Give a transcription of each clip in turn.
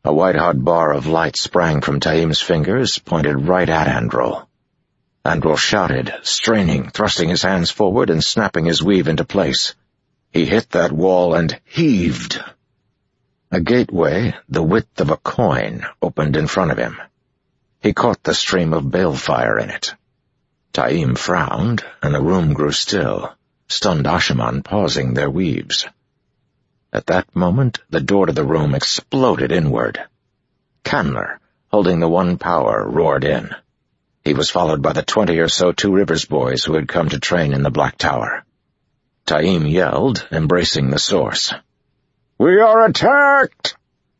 A white-hot bar of light sprang from Taim's fingers, pointed right at Androl. Androl shouted, straining, thrusting his hands forward and snapping his weave into place. He hit that wall and heaved. A gateway, the width of a coin, opened in front of him. He caught the stream of balefire in it. Taim frowned, and the room grew still, stunned Ashaman pausing their weaves. At that moment, the door to the room exploded inward. Candler, holding the one power, roared in. He was followed by the 20 or so Two Rivers boys who had come to train in the Black Tower. Taim yelled, embracing the source. "We are attacked!"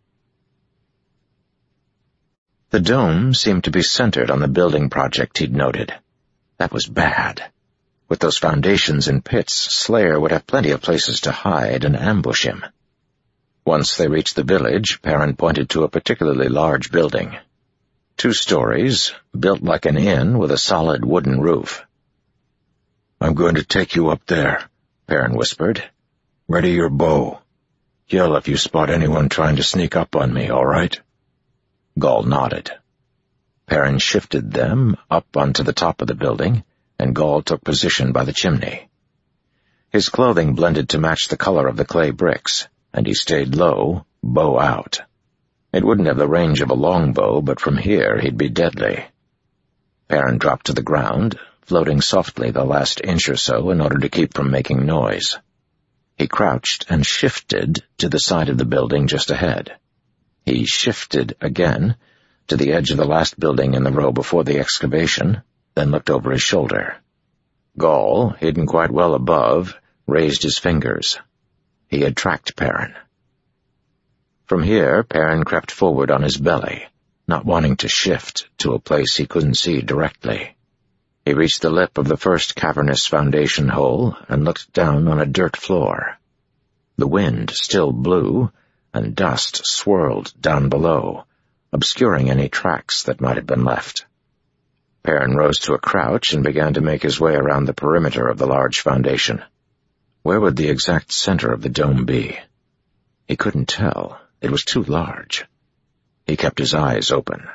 The dome seemed to be centered on the building project he'd noted. That was bad. With those foundations and pits, Slayer would have plenty of places to hide and ambush him. Once they reached the village, Perrin pointed to a particularly large building. 2 stories, built like an inn with a solid wooden roof. "I'm going to take you up there," Perrin whispered. "Ready your bow. Yell if you spot anyone trying to sneak up on me, all right?" Gall nodded. Perrin shifted them up onto the top of the building, and Gall took position by the chimney. His clothing blended to match the color of the clay bricks, and he stayed low, bow out. It wouldn't have the range of a longbow, but from here he'd be deadly. Perrin dropped to the ground, floating softly the last inch or so in order to keep from making noise. He crouched and shifted to the side of the building just ahead. He shifted again to the edge of the last building in the row before the excavation, then looked over his shoulder. Gall, hidden quite well above, raised his fingers. He had tracked Perrin. From here, Perrin crept forward on his belly, not wanting to shift to a place he couldn't see directly. He reached the lip of the first cavernous foundation hole and looked down on a dirt floor. The wind still blew, and dust swirled down below, obscuring any tracks that might have been left. Perrin rose to a crouch and began to make his way around the perimeter of the large foundation. Where would the exact center of the dome be? He couldn't tell. It was too large. He kept his eyes open.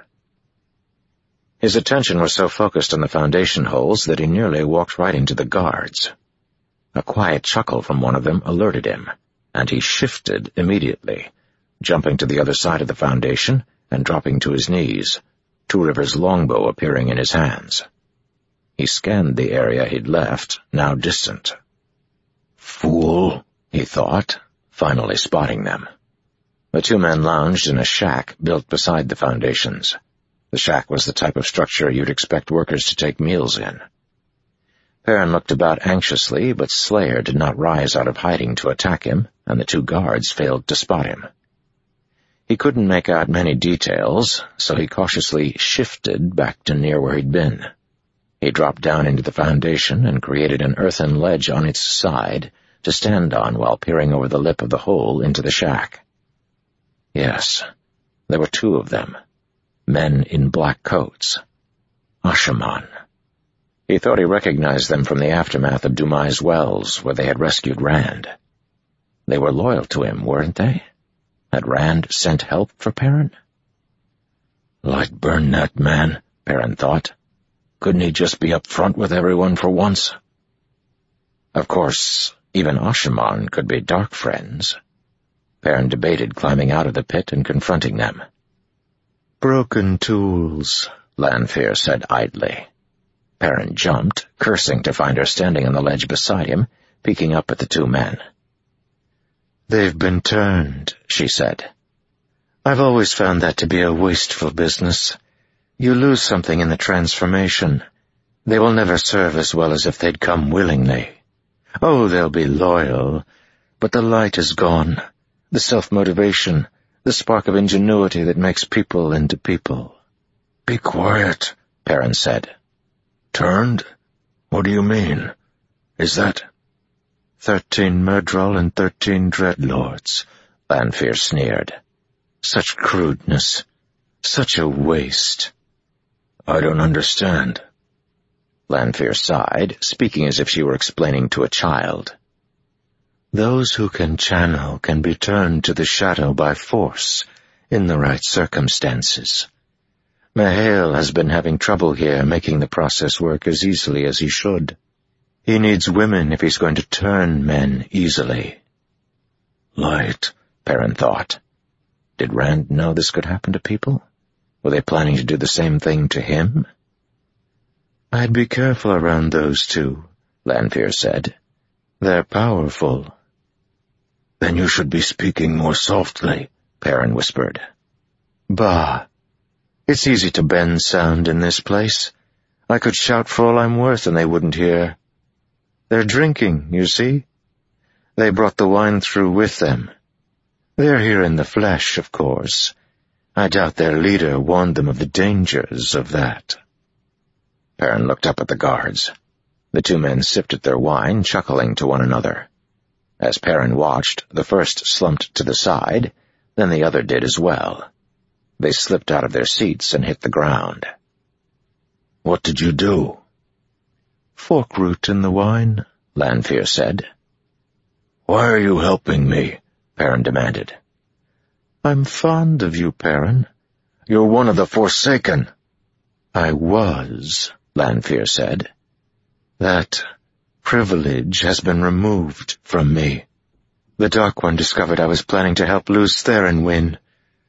His attention was so focused on the foundation holes that he nearly walked right into the guards. A quiet chuckle from one of them alerted him, and he shifted immediately, jumping to the other side of the foundation and dropping to his knees, Two Rivers' longbow appearing in his hands. He scanned the area he'd left, now distant. "Fool," he thought, finally spotting them. The 2 men lounged in a shack built beside the foundations. The shack was the type of structure you'd expect workers to take meals in. Perrin looked about anxiously, but Slayer did not rise out of hiding to attack him, and the 2 guards failed to spot him. He couldn't make out many details, so he cautiously shifted back to near where he'd been. He dropped down into the foundation and created an earthen ledge on its side to stand on while peering over the lip of the hole into the shack. Yes, there were 2 of them, men in black coats. Ashaman. He thought he recognized them from the aftermath of Dumai's Wells, where they had rescued Rand. They were loyal to him, weren't they? Had Rand sent help for Perrin? Light burn that man, Perrin thought. Couldn't he just be up front with everyone for once? Of course, even Ashaman could be dark friends. Perrin debated climbing out of the pit and confronting them. "Broken tools," Lanfear said idly. Perrin jumped, cursing to find her standing on the ledge beside him, peeking up at the 2 men. "They've been turned," she said. "I've always found that to be a wasteful business. You lose something in the transformation. They will never serve as well as if they'd come willingly. Oh, they'll be loyal, but the light is gone, the self-motivation, the spark of ingenuity that makes people into people." "Be quiet," Perrin said. "Turned? What do you mean? Is that—" 13 Myrddraal and 13 Dreadlords, Lanfear sneered. "Such crudeness. Such a waste." "I don't understand." Lanfear sighed, speaking as if she were explaining to a child. "Those who can channel can be turned to the shadow by force, in the right circumstances. Mihail has been having trouble here making the process work as easily as he should. He needs women if he's going to turn men easily. Light, Perrin thought. Did Rand know this could happen to people? Were they planning to do the same thing to him? I'd be careful around those two, Lanfear said. They're powerful. Then you should be speaking more softly, Perrin whispered. Bah. It's easy to bend sound in this place. I could shout for all I'm worth and they wouldn't hear. They're drinking, you see? They brought the wine through with them. They're here in the flesh, of course. I doubt their leader warned them of the dangers of that. Perrin looked up at the guards. The two men sipped at their wine, chuckling to one another. As Perrin watched, the first slumped to the side, then the other did as well. They slipped out of their seats and hit the ground. What did you do? Fork root in the wine, Lanfear said. Why are you helping me? Perrin demanded. I'm fond of you, Perrin. You're one of the Forsaken. I was, Lanfear said. That privilege has been removed from me. The Dark One discovered I was planning to help Lews Therin win.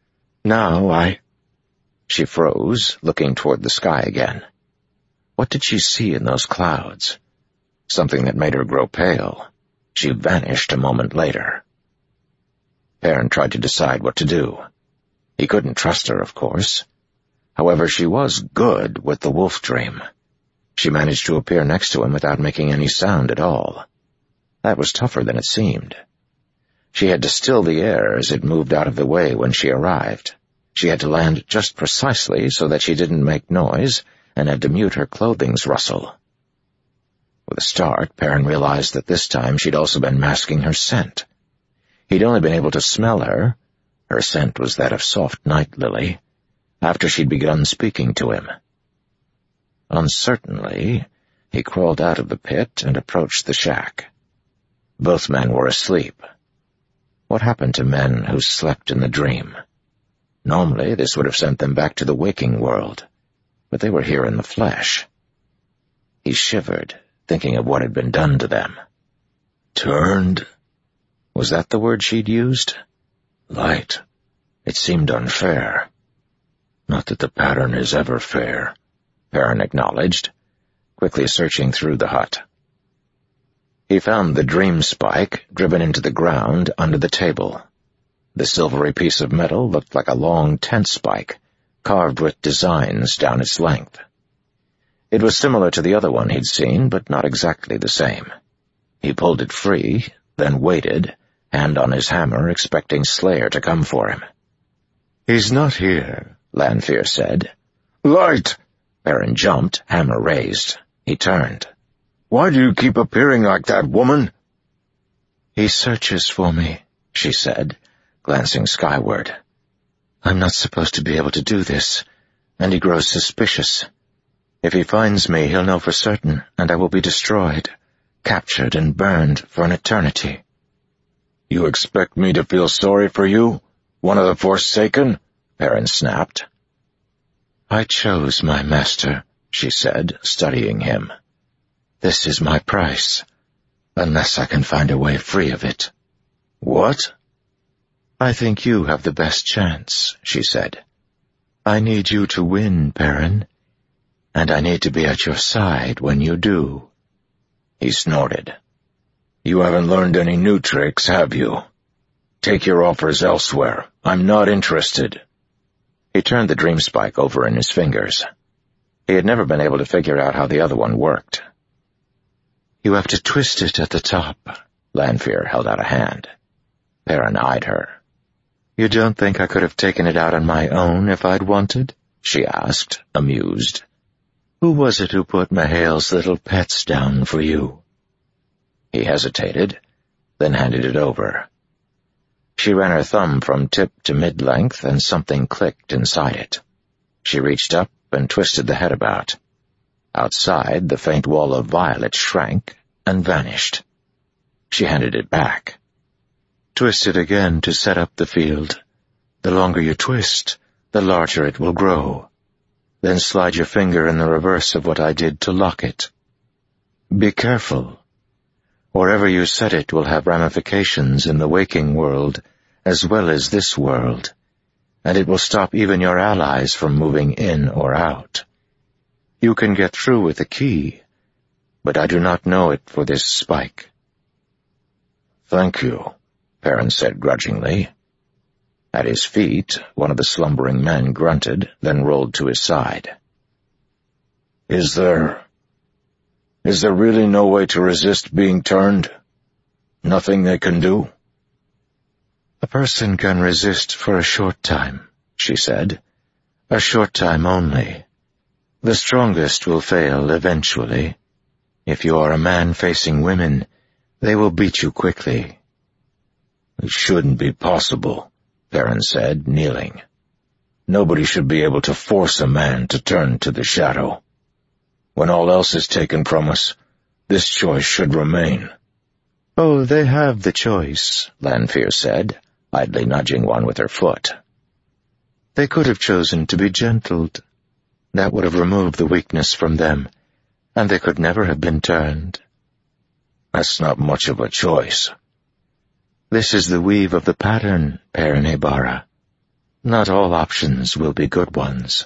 Now She froze, looking toward the sky again. What did she see in those clouds? Something that made her grow pale. She vanished a moment later. Perrin tried to decide what to do. He couldn't trust her, of course. However, she was good with the wolf dream. She managed to appear next to him without making any sound at all. That was tougher than it seemed. She had to still the air as it moved out of the way when she arrived. She had to land just precisely so that she didn't make noise, and had to mute her clothing's rustle. With a start, Perrin realized that this time she'd also been masking her scent. He'd only been able to smell her. Her scent was that of soft night lily, after she'd begun speaking to him. Uncertainly, he crawled out of the pit and approached the shack. Both men were asleep. What happened to men who slept in the dream? Normally, this would have sent them back to the waking world, but they were here in the flesh. He shivered, thinking of what had been done to them. Turned? Was that the word she'd used? Light. It seemed unfair. Not that the pattern is ever fair, Perrin acknowledged, quickly searching through the hut. He found the dream spike driven into the ground under the table. The silvery piece of metal looked like a long tent spike, carved with designs down its length. It was similar to the other one he'd seen, but not exactly the same. He pulled it free, then waited, hand on his hammer, expecting Slayer to come for him. He's not here, Lanfear said. Light! Perrin jumped, hammer raised. He turned. Why do you keep appearing like that, woman? He searches for me, she said, glancing skyward. I'm not supposed to be able to do this, and he grows suspicious. If he finds me, he'll know for certain, and I will be destroyed, captured and burned for an eternity. You expect me to feel sorry for you? One of the Forsaken? Perrin snapped. I chose my master, she said, studying him. This is my price, unless I can find a way free of it. What? I think you have the best chance, she said. I need you to win, Perrin, and I need to be at your side when you do. He snorted. You haven't learned any new tricks, have you? Take your offers elsewhere. I'm not interested. He turned the dream spike over in his fingers. He had never been able to figure out how the other one worked. You have to twist it at the top. Lanfear held out a hand. Perrin eyed her. You don't think I could have taken it out on my own if I'd wanted? She asked, amused. Who was it who put Mihail's little pets down for you? He hesitated, then handed it over. She ran her thumb from tip to mid-length, and something clicked inside it. She reached up and twisted the head about. Outside, the faint wall of violet shrank and vanished. She handed it back. Twist it again to set up the field. The longer you twist, the larger it will grow. Then slide your finger in the reverse of what I did to lock it. Be careful. Wherever you set it will have ramifications in the waking world as well as this world, and it will stop even your allies from moving in or out. You can get through with the key, but I do not know it for this spike." "Thank you," Perrin said grudgingly. At his feet, one of the slumbering men grunted, then rolled to his side. Is there really no way to resist being turned? Nothing they can do?" "A person can resist for a short time," she said. "A short time only. The strongest will fail eventually. If you are a man facing women, they will beat you quickly." "It shouldn't be possible," Perrin said, kneeling. "Nobody should be able to force a man to turn to the shadow. When all else is taken from us, this choice should remain." "Oh, they have the choice," Lanfear said, idly nudging one with her foot. "They could have chosen to be gentled. That would have removed the weakness from them, and they could never have been turned." "That's not much of a choice." "This is the weave of the pattern, Perrin Aybara. Not all options will be good ones.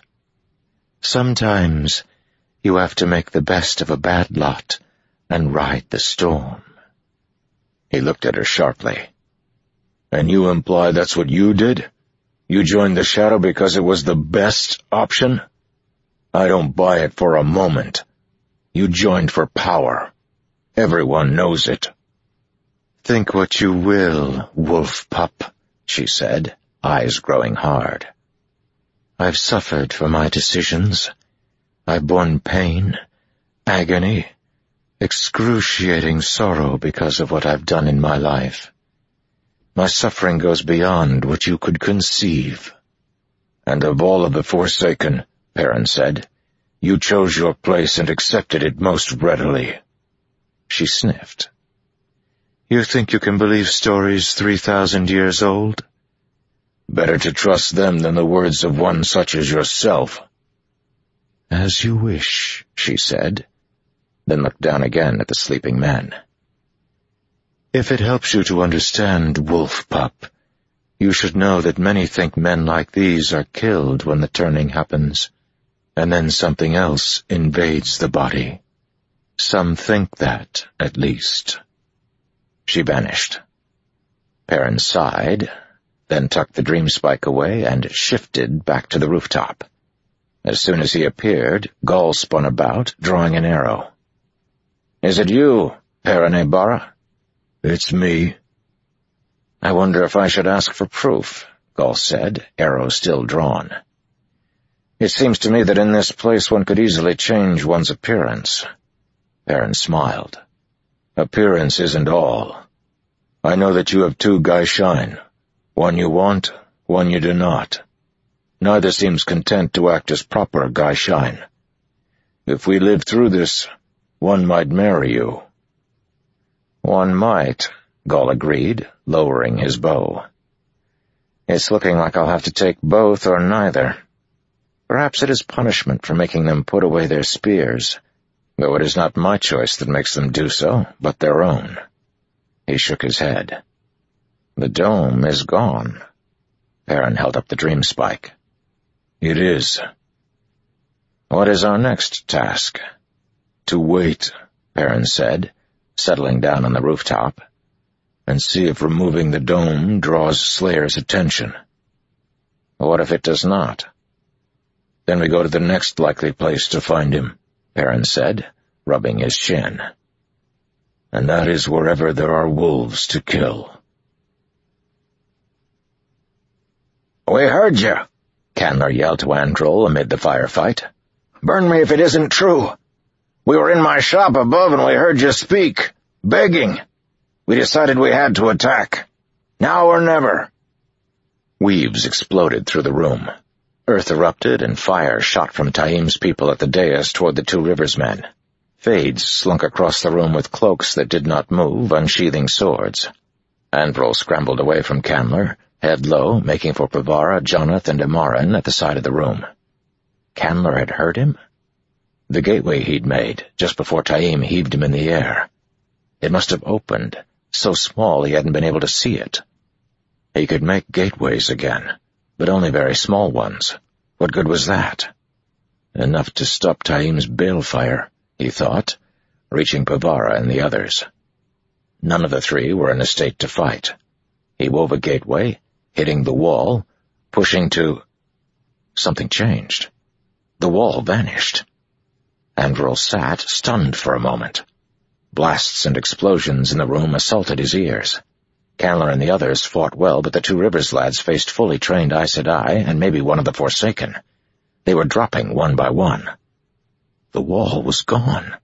Sometimes you have to make the best of a bad lot and ride the storm." He looked at her sharply. "And you imply that's what you did? You joined the Shadow because it was the best option? I don't buy it for a moment. You joined for power. Everyone knows it." "Think what you will, wolf pup," she said, eyes growing hard. "I've suffered for my decisions. I've borne pain, agony, excruciating sorrow because of what I've done in my life. My suffering goes beyond what you could conceive." "And of all of the Forsaken," Perrin said, "you chose your place and accepted it most readily." She sniffed. "You think you can believe stories 3,000 years old?" "Better to trust them than the words of one such as yourself." "As you wish," she said, then looked down again at the sleeping men. "If it helps you to understand, wolf pup, you should know that many think men like these are killed when the turning happens, and then something else invades the body. Some think that, at least." She vanished. Perrin sighed, then tucked the dream spike away and shifted back to the rooftop. As soon as he appeared, Gall spun about, drawing an arrow. "Is it you, Perrin Aybara?" "It's me." "I wonder if I should ask for proof," Gall said, arrow still drawn. "It seems to me that in this place one could easily change one's appearance." Perrin smiled. "Appearance isn't all. I know that you have two Gaishain. One you want, one you do not. Neither seems content to act as proper Gaishain. If we live through this, one might marry you." "One might," Gall agreed, lowering his bow. "It's looking like I'll have to take both or neither. Perhaps it is punishment for making them put away their spears, though it is not my choice that makes them do so, but their own." He shook his head. "The dome is gone." Perrin held up the dream spike. "It is." "What is our next task?" "To wait," Perrin said, settling down on the rooftop, "and see if removing the dome draws Slayer's attention." "What if it does not?" "Then we go to the next likely place to find him," Perrin said, rubbing his chin. "And that is wherever there are wolves to kill." "We heard you," Candler yelled to Androl amid the firefight. "Burn me if it isn't true. We were in my shop above and we heard you speak, begging. We decided we had to attack. Now or never." Weaves exploded through the room. Earth erupted and fire shot from Taim's people at the dais toward the Two Rivers men. Fades slunk across the room with cloaks that did not move, unsheathing swords. Androl scrambled away from Candler, head low, making for Pavara, Jonath, and Amaran at the side of the room. Candler had heard him? The gateway he'd made, just before Taim heaved him in the air. It must have opened, so small he hadn't been able to see it. He could make gateways again, but only very small ones. What good was that? Enough to stop Taim's balefire, he thought, reaching Pavara and the others. None of the three were in a state to fight. He wove a gateway, hitting the wall, pushing to... Something changed. The wall vanished. Androl sat, stunned for a moment. Blasts and explosions in the room assaulted his ears. Candler and the others fought well, but the Two Rivers lads faced fully trained Aes Sedai and maybe one of the Forsaken. They were dropping one by one. The wall was gone.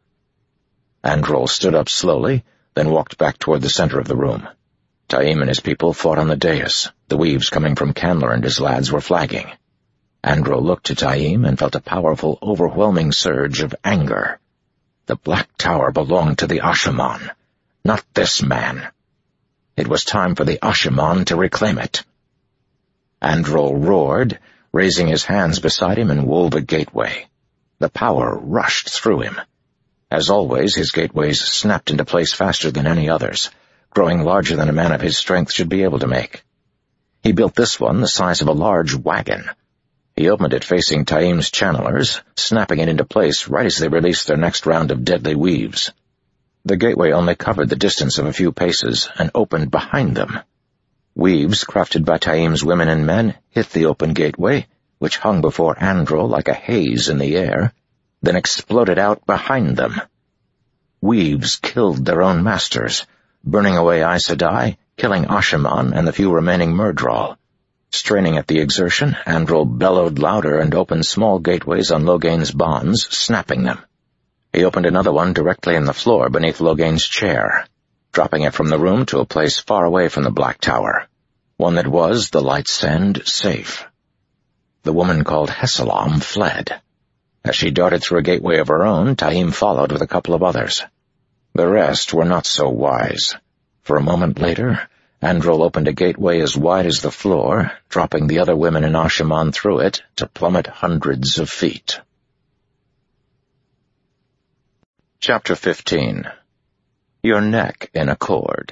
Androl stood up slowly, then walked back toward the center of the room. Taim and his people fought on the dais. The weaves coming from Candler and his lads were flagging. Androl looked to Taim and felt a powerful, overwhelming surge of anger. The Black Tower belonged to the Ashaman, not this man. It was time for the Ashaman to reclaim it. Androl roared, raising his hands beside him, and wove a gateway. The power rushed through him. As always, his gateways snapped into place faster than any others, growing larger than a man of his strength should be able to make. He built this one the size of a large wagon. He opened it facing Taim's channelers, snapping it into place right as they released their next round of deadly weaves. The gateway only covered the distance of a few paces and opened behind them. Weaves crafted by Taim's women and men hit the open gateway, which hung before Androl like a haze in the air, then exploded out behind them. Weaves killed their own masters, burning away Aes Sedai, killing Ashaman and the few remaining Myrddraal. Straining at the exertion, Androl bellowed louder and opened small gateways on Logain's bonds, snapping them. He opened another one directly in the floor beneath Logain's chair, dropping it from the room to a place far away from the Black Tower, one that was, the lights end, safe. The woman called Hessalam fled. As she darted through a gateway of her own, Taim followed with a couple of others. The rest were not so wise. For a moment later, Androl opened a gateway as wide as the floor, dropping the other women in Ashaman through it to plummet hundreds of feet. Chapter 15. Your Neck in a Cord.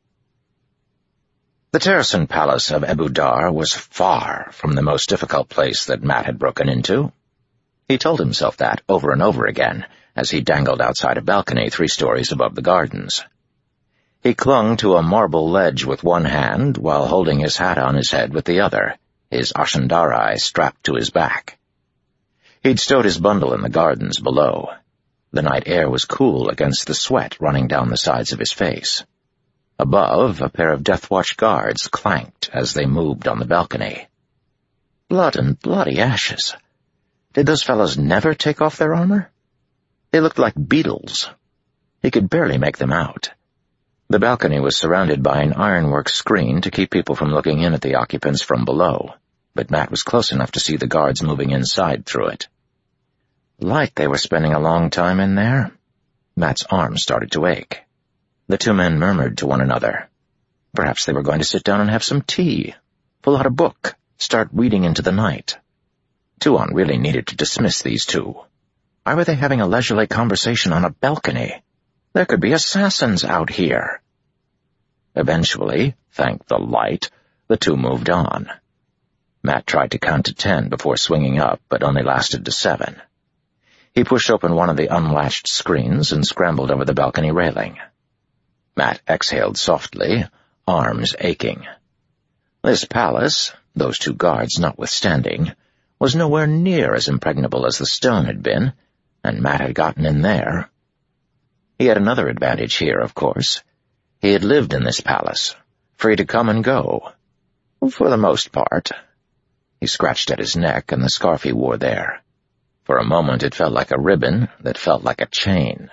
The Terrasen Palace of Ebu Dar was far from the most difficult place that Matt had broken into. He told himself that over and over again as he dangled outside a balcony 3 stories above the gardens. He clung to a marble ledge with one hand while holding his hat on his head with the other, his Ashandarai strapped to his back. He'd stowed his bundle in the gardens below. The night air was cool against the sweat running down the sides of his face. Above, a pair of Deathwatch guards clanked as they moved on the balcony. Blood and bloody ashes. Did those fellows never take off their armor? They looked like beetles. He could barely make them out. The balcony was surrounded by an ironwork screen to keep people from looking in at the occupants from below, but Matt was close enough to see the guards moving inside through it. Like they were spending a long time in there. Matt's arm started to ache. The 2 men murmured to one another. Perhaps they were going to sit down and have some tea, pull out a book, start reading into the night. Tuon really needed to dismiss these 2. Why were they having a leisurely conversation on a balcony? There could be assassins out here. Eventually, thank the light, the 2 moved on. Matt tried to count to 10 before swinging up, but only lasted to 7. He pushed open one of the unlatched screens and scrambled over the balcony railing. Matt exhaled softly, arms aching. This palace, those 2 guards notwithstanding, was nowhere near as impregnable as the stone had been, and Matt had gotten in there. He had another advantage here, of course. He had lived in this palace, free to come and go. For the most part. He scratched at his neck and the scarf he wore there. For a moment it felt like a ribbon that felt like a chain.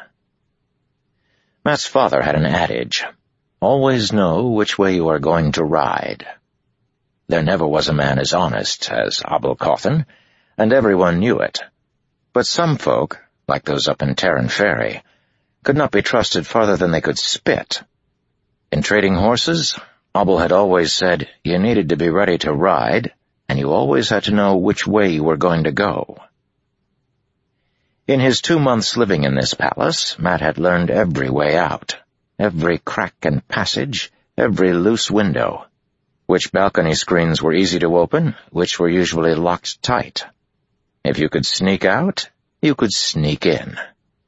Matt's father had an adage, always know which way you are going to ride. There never was a man as honest as Abel Cawthon, and everyone knew it. But some folk, like those up in Terran Ferry, could not be trusted farther than they could spit. In trading horses, Obel had always said you needed to be ready to ride, and you always had to know which way you were going to go. In his 2 months living in this palace, Matt had learned every way out, every crack and passage, every loose window, which balcony screens were easy to open, which were usually locked tight. If you could sneak out, you could sneak in.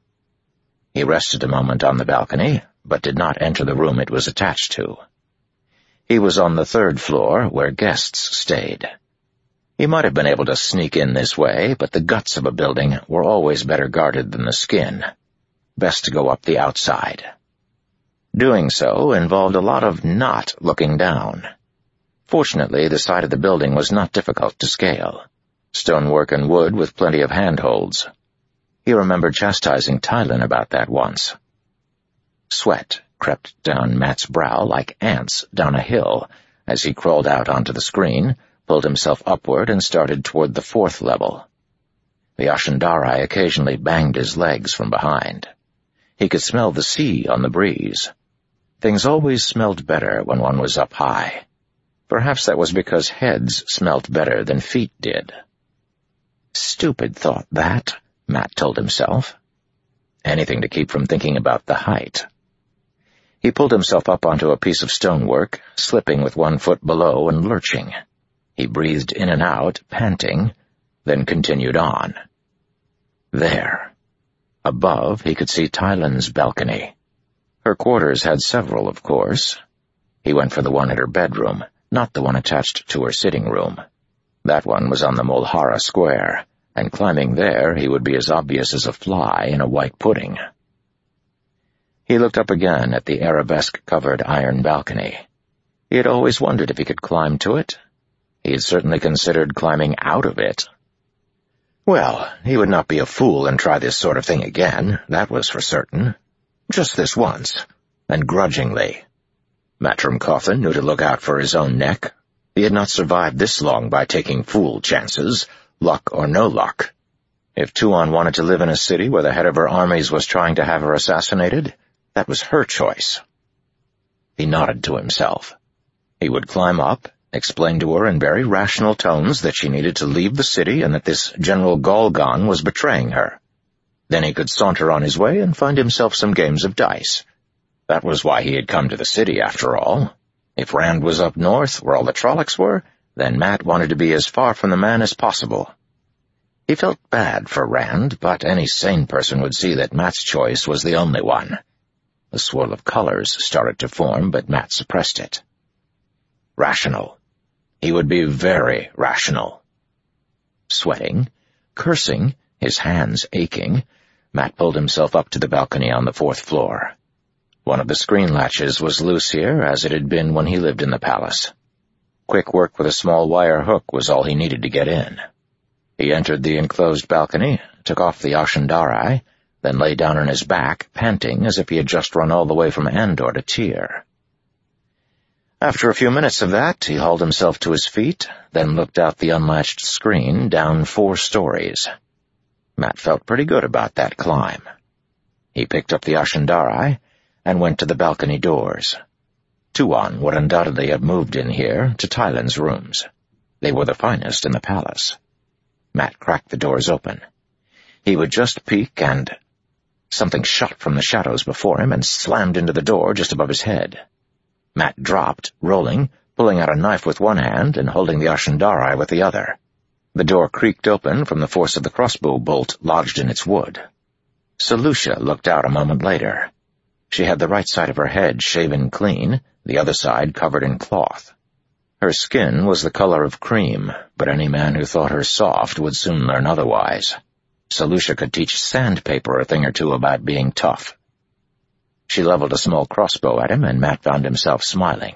He rested a moment on the balcony, but did not enter the room it was attached to. He was on the 3rd floor, where guests stayed. He might have been able to sneak in this way, but the guts of a building were always better guarded than the skin. Best to go up the outside. Doing so involved a lot of not looking down. Fortunately, the side of the building was not difficult to scale. Stonework and wood with plenty of handholds. He remembered chastising Tylen about that once. Sweat crept down Matt's brow like ants down a hill as he crawled out onto the screen, pulled himself upward, and started toward the 4th level. The Ashendari occasionally banged his legs from behind. He could smell the sea on the breeze. Things always smelled better when one was up high. Perhaps that was because heads smelt better than feet did. Stupid thought, that, Matt told himself. Anything to keep from thinking about the height. He pulled himself up onto a piece of stonework, slipping with 1 foot below and lurching. He breathed in and out, panting, then continued on. There. Above, he could see Tylen's balcony. Her quarters had several, of course. He went for the one at her bedroom, not the one attached to her sitting room. That one was on the Mulhara Square, and climbing there he would be as obvious as a fly in a white pudding. He looked up again at the arabesque-covered iron balcony. He had always wondered if he could climb to it. He had certainly considered climbing out of it. Well, he would not be a fool and try this sort of thing again, that was for certain. Just this once, and grudgingly. Matrim Cawthon knew to look out for his own neck. He had not survived this long by taking fool chances, luck or no luck. If Tuon wanted to live in a city where the head of her armies was trying to have her assassinated, that was her choice. He nodded to himself. He would climb up, explain to her in very rational tones that she needed to leave the city and that this General Galgon was betraying her. Then he could saunter on his way and find himself some games of dice. That was why he had come to the city, after all. If Rand was up north, where all the Trollocs were, then Matt wanted to be as far from the man as possible. He felt bad for Rand, but any sane person would see that Matt's choice was the only one. A swirl of colors started to form, but Matt suppressed it. Rational. He would be very rational. Sweating, cursing, his hands aching, Matt pulled himself up to the balcony on the 4th floor. One of the screen latches was loose here, as it had been when he lived in the palace. Quick work with a small wire hook was all he needed to get in. He entered the enclosed balcony, took off the Ashendari, then lay down on his back, panting as if he had just run all the way from Andor to Tyr. After a few minutes of that, he hauled himself to his feet, then looked out the unlatched screen down 4 stories. Matt felt pretty good about that climb. He picked up the Ashendari and went to the balcony doors. Tuon would undoubtedly have moved in here to Tylen's rooms. They were the finest in the palace. Matt cracked the doors open. He would just peek and... Something shot from the shadows before him and slammed into the door just above his head. Matt dropped, rolling, pulling out a knife with one hand and holding the Ashendari with the other. The door creaked open from the force of the crossbow bolt lodged in its wood. Selucia looked out a moment later. She had the right side of her head shaven clean, the other side covered in cloth. Her skin was the color of cream, but any man who thought her soft would soon learn otherwise. Selucia could teach sandpaper a thing or two about being tough. She leveled a small crossbow at him, and Matt found himself smiling.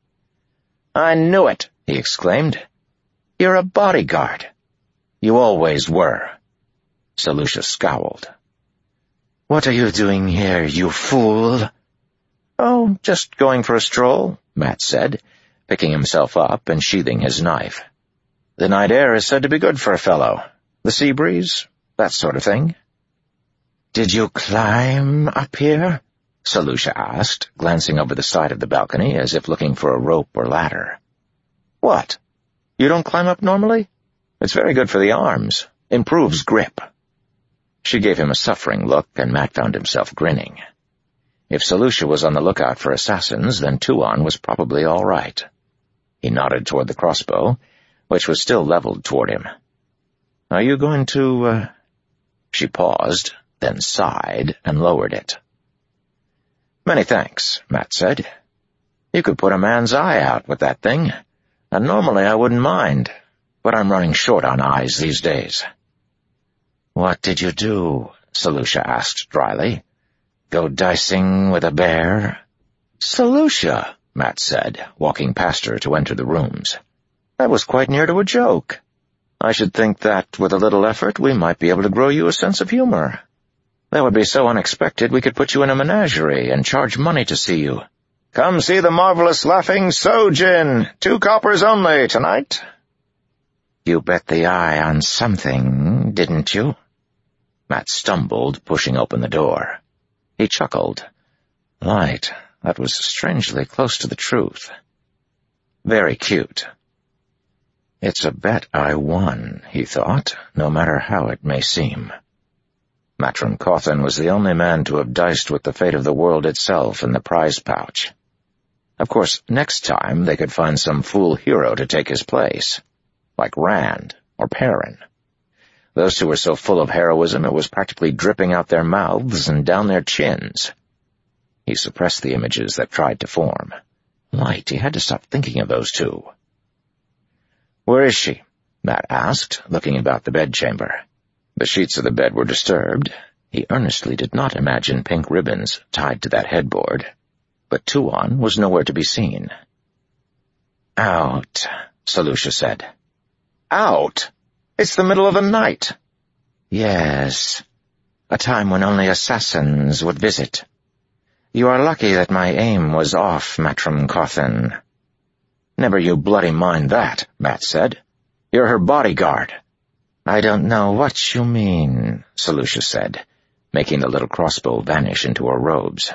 "I knew it," he exclaimed. "You're a bodyguard." "You always were." Selucia scowled. "What are you doing here, you fool?" "Oh, just going for a stroll," Matt said, picking himself up and sheathing his knife. "The night air is said to be good for a fellow. The sea breeze, that sort of thing." "Did you climb up here?" Solutia asked, glancing over the side of the balcony as if looking for a rope or ladder. What? You don't climb up normally? It's very good for the arms. Improves grip. She gave him a suffering look, and Matt found himself grinning. If Solutia was on the lookout for assassins, then Tuon was probably all right. He nodded toward the crossbow, which was still leveled toward him. Are you going to, She paused, then sighed and lowered it. Many thanks, Matt said. You could put a man's eye out with that thing, and normally I wouldn't mind, but I'm running short on eyes these days. What did you do? Solutia asked dryly. Go dicing with a bear? Solutia, Matt said, walking past her to enter the rooms. That was quite near to a joke. I should think that, with a little effort, we might be able to grow you a sense of humor. That would be so unexpected we could put you in a menagerie and charge money to see you. Come see the marvelous laughing Sojin. 2 coppers only tonight. You bet the eye on something, didn't you? Matt stumbled, pushing open the door. He chuckled. Light, that was strangely close to the truth. Very cute. It's a bet I won, he thought, no matter how it may seem. Matron Cawthon was the only man to have diced with the fate of the world itself in the prize pouch. Of course, next time they could find some fool hero to take his place, like Rand or Perrin. Those two were so full of heroism it was practically dripping out their mouths and down their chins. He suppressed the images that tried to form. Light, he had to stop thinking of those two. Where is she? Matt asked, looking about the bedchamber. The sheets of the bed were disturbed. He earnestly did not imagine pink ribbons tied to that headboard. But Tuon was nowhere to be seen. Out, Solutia said. Out? It's the middle of the night. Yes, a time when only assassins would visit. You are lucky that my aim was off, Matron Cawthon. Never you bloody mind that, Matt said. You're her bodyguard. I don't know what you mean, Solutia said, making the little crossbow vanish into her robes.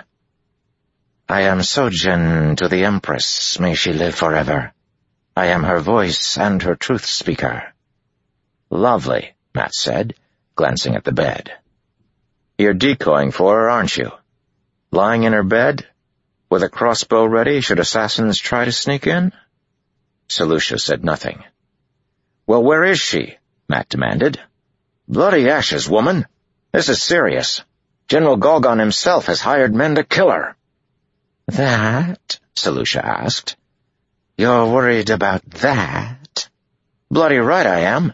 I am Sojin to the Empress, may she live forever. I am her voice and her truth speaker. Lovely, Matt said, glancing at the bed. You're decoying for her, aren't you? Lying in her bed, with a crossbow ready should assassins try to sneak in? Solutia said nothing. Well, where is she? Matt demanded. Bloody ashes, woman. This is serious. General Galgon himself has hired men to kill her. That? Solutia asked. You're worried about that? Bloody right I am.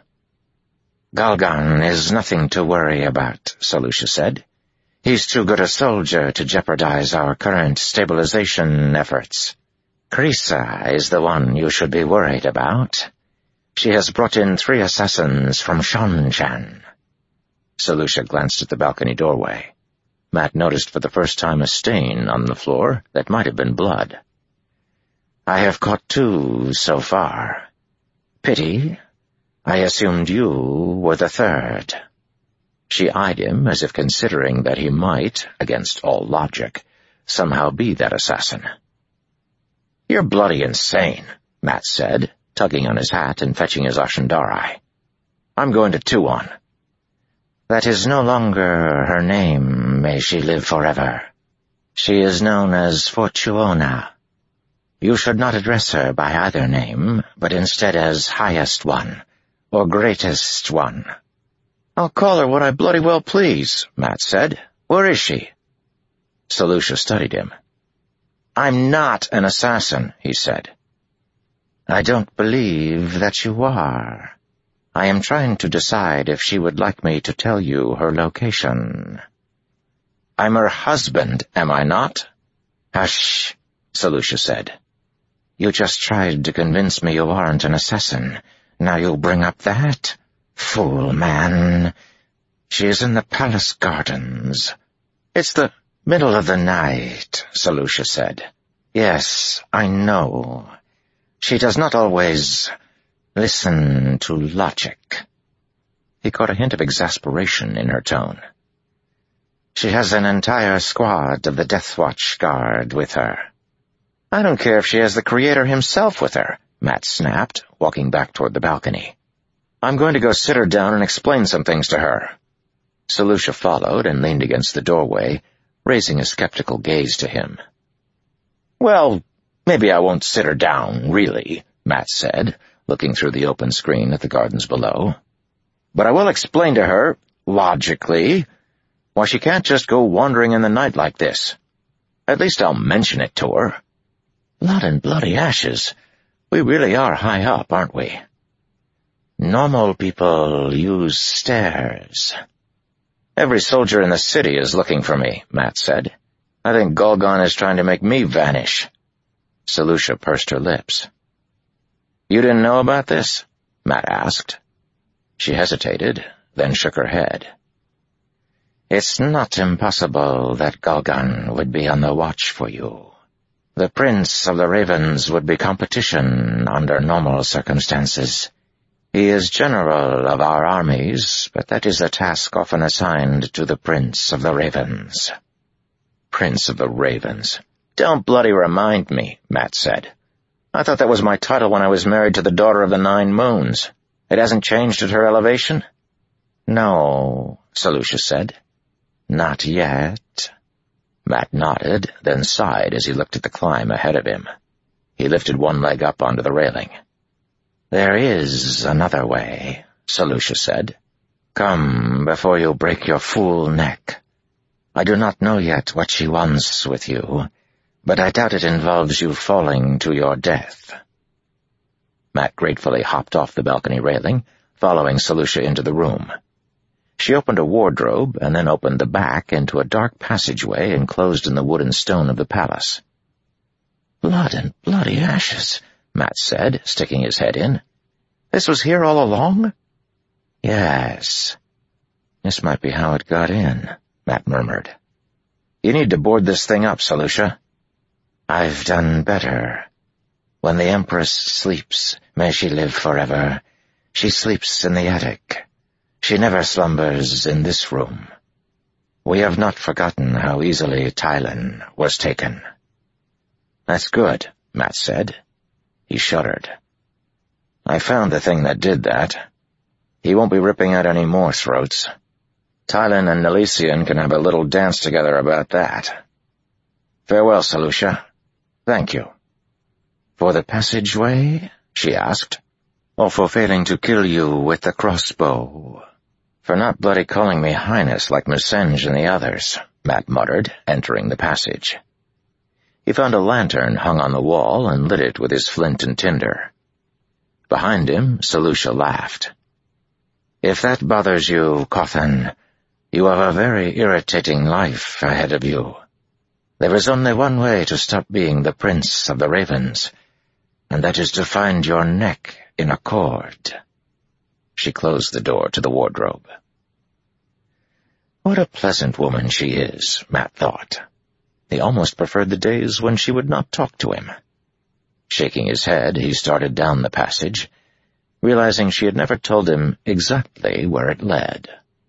Galgon is nothing to worry about, Solutia said. He's too good a soldier to jeopardize our current stabilization efforts. Krisa is the one you should be worried about. She has brought in 3 assassins from Shanshan. Solutia glanced at the balcony doorway. Matt noticed for the first time a stain on the floor that might have been blood. I have caught 2 so far. Pity. I assumed you were the 3rd. She eyed him as if considering that he might, against all logic, somehow be that assassin. You're bloody insane, Matt said, tugging on his hat and fetching his Ashendari. I'm going to Tuon. That is no longer her name, may she live forever. She is known as Fortuona. You should not address her by either name, but instead as Highest One, or Greatest One. I'll call her what I bloody well please, Matt said. Where is she? Solutia studied him. I'm not an assassin, he said. I don't believe that you are. I am trying to decide if she would like me to tell you her location. I'm her husband, am I not? Hush, Solutia said. You just tried to convince me you aren't an assassin. Now you'll bring up that? Fool man. She is in the palace gardens. It's the middle of the night, Solutia said. Yes, I know. She does not always listen to logic. He caught a hint of exasperation in her tone. She has an entire squad of the Death Watch Guard with her. I don't care if she has the Creator himself with her, Matt snapped, walking back toward the balcony. I'm going to go sit her down and explain some things to her. Solutia followed and leaned against the doorway, raising a skeptical gaze to him. Well, maybe I won't sit her down, really, Matt said, looking through the open screen at the gardens below. But I will explain to her, logically, why she can't just go wandering in the night like this. At least I'll mention it to her. Blood and bloody ashes. We really are high up, aren't we? Normal people use stairs. Every soldier in the city is looking for me, Matt said. I think Golgon is trying to make me vanish. Solutia pursed her lips. You didn't know about this? Matt asked. She hesitated, then shook her head. It's not impossible that Golgon would be on the watch for you. The Prince of the Ravens would be competition under normal circumstances. He is general of our armies, but that is a task often assigned to the Prince of the Ravens. Prince of the Ravens. Don't bloody remind me, Matt said. I thought that was my title when I was married to the Daughter of the Nine Moons. It hasn't changed at her elevation? No, Solutia said. Not yet. Matt nodded, then sighed as he looked at the climb ahead of him. He lifted one leg up onto the railing. There is another way, Solutia said. Come before you break your fool neck. I do not know yet what she wants with you, but I doubt it involves you falling to your death. Matt gratefully hopped off the balcony railing, following Solutia into the room. She opened a wardrobe and then opened the back into a dark passageway enclosed in the wood and stone of the palace. Blood and bloody ashes, Matt said, sticking his head in. This was here all along? Yes. This might be how it got in, Matt murmured. You need to board this thing up, Solutia. I've done better. When the Empress sleeps, may she live forever, she sleeps in the attic. She never slumbers in this room. We have not forgotten how easily Tylen was taken. That's good, Matt said. He shuddered. I found the thing that did that. He won't be ripping out any more throats. Tylen and Nelesian can have a little dance together about that. Farewell, Solutia. Thank you. For the passageway? She asked. Or for failing to kill you with the crossbow? For not bloody calling me Highness like Messenge and the others, Matt muttered, entering the passage. He found a lantern hung on the wall and lit it with his flint and tinder. Behind him, Solutia laughed. If that bothers you, Cawthon, you have a very irritating life ahead of you. There is only one way to stop being the Prince of the Ravens, and that is to find your neck in a cord. She closed the door to the wardrobe. What a pleasant woman she is, Matt thought. He almost preferred the days when she would not talk to him. Shaking his head, he started down the passage, realizing she had never told him exactly where it led.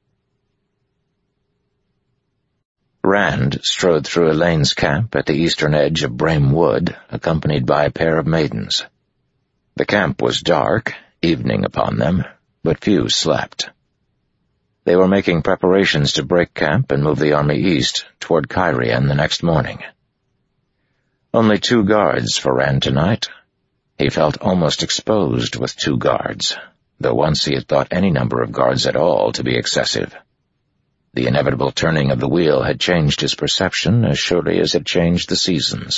Rand strode through Elaine's camp at the eastern edge of Brame Wood, accompanied by a pair of maidens. The camp was dark, evening upon them, but few slept. They were making preparations to break camp and move the army east toward Cairhien the next morning. Only 2 guards for Rand tonight. He felt almost exposed with 2 guards, though once he had thought any number of guards at all to be excessive. The inevitable turning of the wheel had changed his perception as surely as it changed the seasons.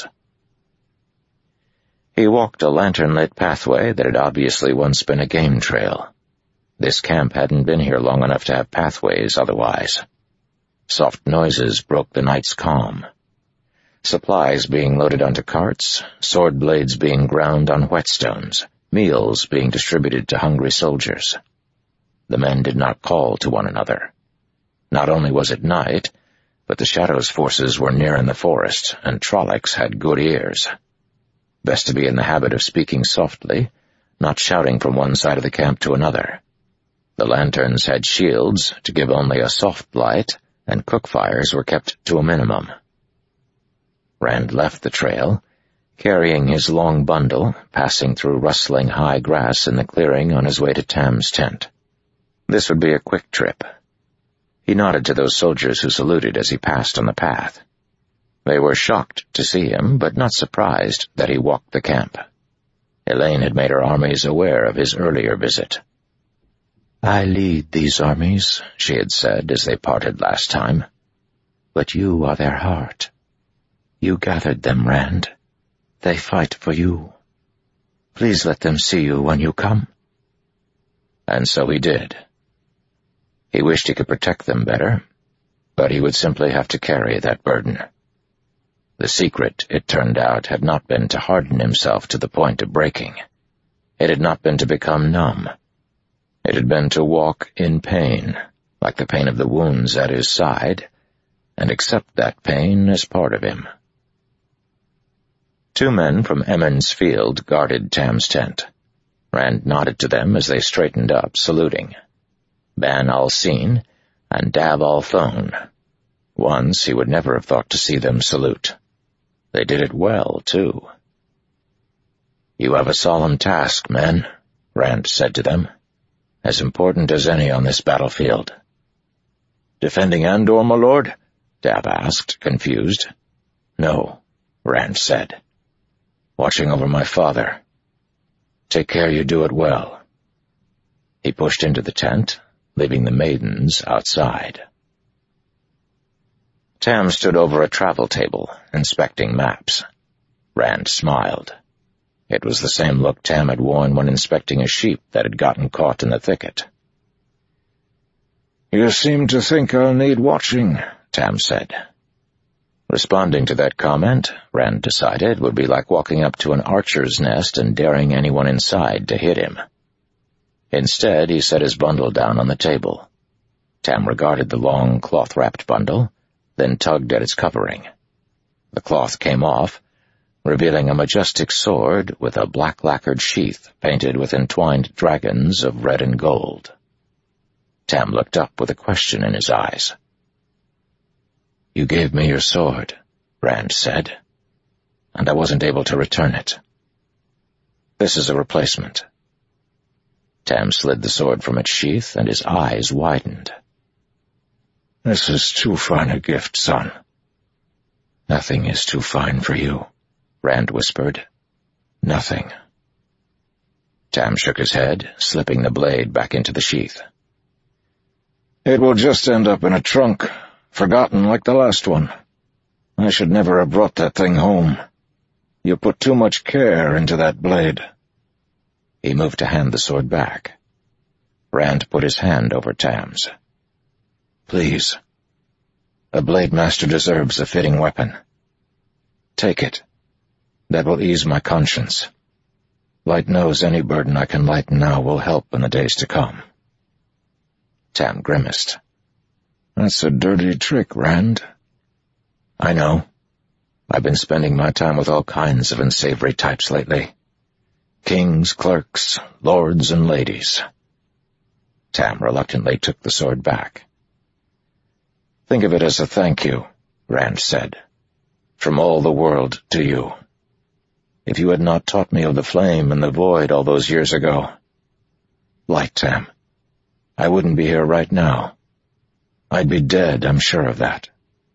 He walked a lantern-lit pathway that had obviously once been a game trail. This camp hadn't been here long enough to have pathways otherwise. Soft noises broke the night's calm. Supplies being loaded onto carts, sword blades being ground on whetstones, meals being distributed to hungry soldiers. The men did not call to one another. Not only was it night, but the Shadow's forces were near in the forest, and Trollocs had good ears. Best to be in the habit of speaking softly, not shouting from one side of the camp to another. The lanterns had shields to give only a soft light, and cook fires were kept to a minimum. Rand left the trail, carrying his long bundle, passing through rustling high grass in the clearing on his way to Tam's tent. This would be a quick trip. He nodded to those soldiers who saluted as he passed on the path. They were shocked to see him, but not surprised that he walked the camp. Elaine had made her armies aware of his earlier visit. "I lead these armies," she had said as they parted last time. "But you are their heart. You gathered them, Rand. They fight for you. Please let them see you when you come." And so he did. He wished he could protect them better, but he would simply have to carry that burden. The secret, it turned out, had not been to harden himself to the point of breaking. It had not been to become numb. It had been to walk in pain, like the pain of the wounds at his side, and accept that pain as part of him. 2 men from Emmons Field guarded Tam's tent. Rand nodded to them as they straightened up, saluting. Ban al-Sin and Dab al-Thon. Once he would never have thought to see them salute. They did it well, too. "You have a solemn task, men," Rand said to them. "As important as any on this battlefield." "Defending Andor, my lord?" Dab asked, confused. "No," Rand said. "Watching over my father. Take care you do it well." He pushed into the tent, leaving the maidens outside. Tam stood over a travel table, inspecting maps. Rand smiled. It was the same look Tam had worn when inspecting a sheep that had gotten caught in the thicket. "You seem to think I'll need watching," Tam said. Responding to that comment, Rand decided, would be like walking up to an archer's nest and daring anyone inside to hit him. Instead, he set his bundle down on the table. Tam regarded the long, cloth-wrapped bundle, then tugged at its covering. The cloth came off, revealing a majestic sword with a black lacquered sheath painted with entwined dragons of red and gold. Tam looked up with a question in his eyes. "You gave me your sword," Rand said, "and I wasn't able to return it. This is a replacement." Tam slid the sword from its sheath, and his eyes widened. "This is too fine a gift, son." "Nothing is too fine for you," Rand whispered. "Nothing." Tam shook his head, slipping the blade back into the sheath. "It will just end up in a trunk, forgotten like the last one. I should never have brought that thing home. You put too much care into that blade." He moved to hand the sword back. Rand put his hand over Tam's. "Please. A blade master deserves a fitting weapon. Take it. That will ease my conscience. Light knows any burden I can lighten now will help in the days to come." Tam grimaced. "That's a dirty trick, Rand." "I know. I've been spending my time with all kinds of unsavory types lately. Kings, clerks, lords, and ladies." Tam reluctantly took the sword back. "Think of it as a thank you," Rand said. "From all the world to you. If you had not taught me of the flame and the void all those years ago. Light, Tam. I wouldn't be here right now. I'd be dead, I'm sure of that."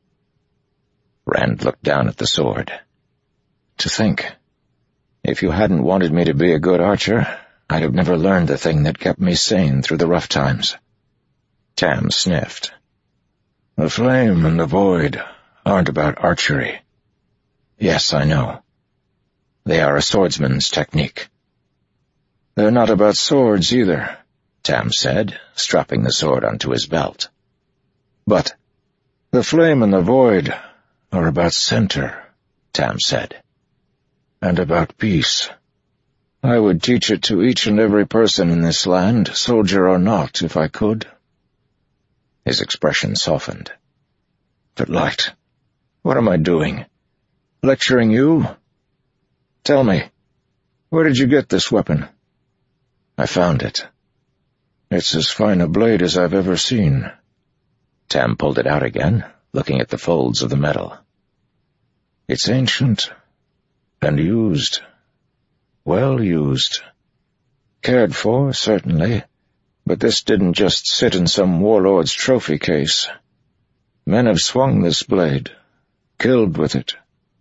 Rand looked down at the sword. "To think, if you hadn't wanted me to be a good archer, I'd have never learned the thing that kept me sane through the rough times." Tam sniffed. "The flame and the void aren't about archery." "Yes, I know. They are a swordsman's technique." "They're not about swords either," Tam said, strapping the sword onto his belt. "But the flame and the void are about center," Tam said, "and about peace. I would teach it to each and every person in this land, soldier or not, if I could." His expression softened. "But Light, what am I doing? Lecturing you? Tell me, where did you get this weapon?" "I found it. It's as fine a blade as I've ever seen." Tam pulled it out again, looking at the folds of the metal. It's ancient, and used. Well used. Cared for, certainly, but this didn't just sit in some warlord's trophy case. Men have swung this blade, killed with it.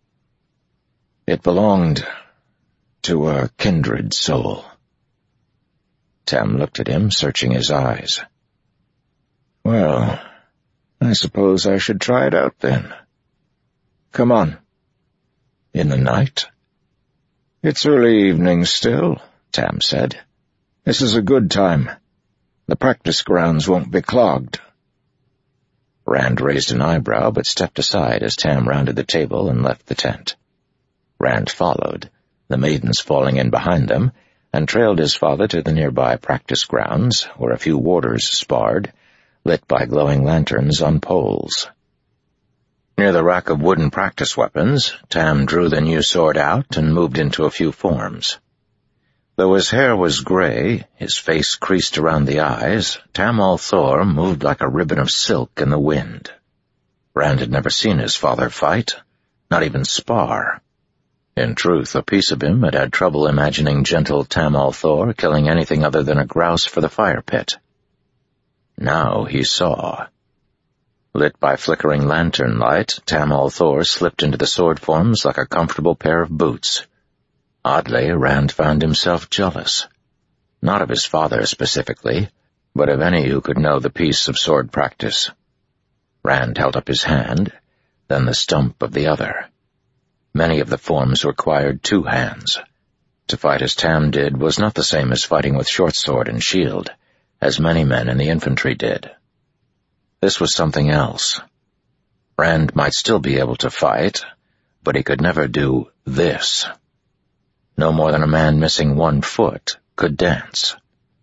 It belonged to a kindred soul. Tam looked at him, searching his eyes. Well, I suppose I should try it out then. Come on. In the night? It's early evening still, Tam said. This is a good time. The practice grounds won't be clogged. Rand raised an eyebrow but stepped aside as Tam rounded the table and left the tent. Rand followed, the maidens falling in behind them, and trailed his father to the nearby practice grounds, where a few warders sparred, lit by glowing lanterns on poles. Near the rack of wooden practice weapons, Tam drew the new sword out and moved into a few forms. Though his hair was gray, his face creased around the eyes, Tam al'Thor moved like a ribbon of silk in the wind. Rand had never seen his father fight, not even spar. In truth, a piece of him had had trouble imagining gentle Tam al'Thor killing anything other than a grouse for the fire pit. Now he saw. Lit by flickering lantern light, Tam al'Thor slipped into the sword forms like a comfortable pair of boots. Oddly, Rand found himself jealous. Not of his father specifically, but of any who could know the peace of sword practice. Rand held up his hand, then the stump of the other. Many of the forms required two hands. To fight as Tam did was not the same as fighting with short sword and shield, as many men in the infantry did. This was something else. Rand might still be able to fight, but he could never do this. No more than a man missing one foot could dance.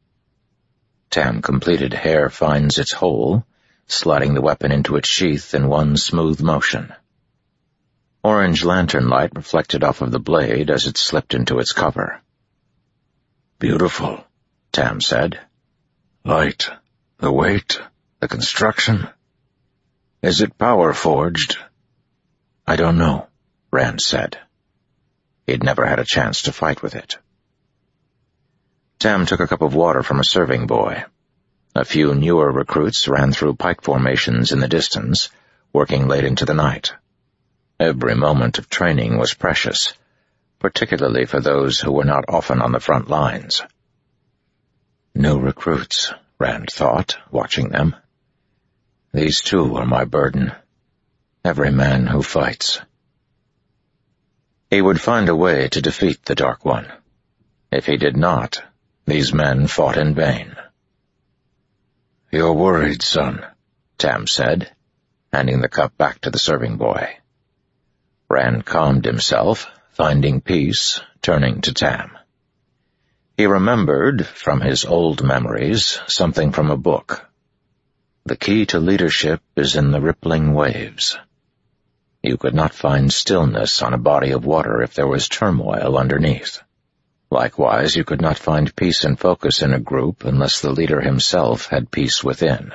Tam completed Hair Finds Its Hole, sliding the weapon into its sheath in one smooth motion. Orange lantern light reflected off of the blade as it slipped into its cover. Beautiful, Tam said. Light, the weight, the construction. Is it power forged? I don't know, Rand said. He'd never had a chance to fight with it. Tam took a cup of water from a serving boy. A few newer recruits ran through pike formations in the distance, working late into the night. Every moment of training was precious, particularly for those who were not often on the front lines. New recruits, Rand thought, watching them. These too are my burden. Every man who fights. He would find a way to defeat the Dark One. If he did not, these men fought in vain. You're worried, son, Tam said, handing the cup back to the serving boy. Rand calmed himself, finding peace, turning to Tam. He remembered, from his old memories, something from a book. The key to leadership is in the rippling waves. You could not find stillness on a body of water if there was turmoil underneath. Likewise, you could not find peace and focus in a group unless the leader himself had peace within.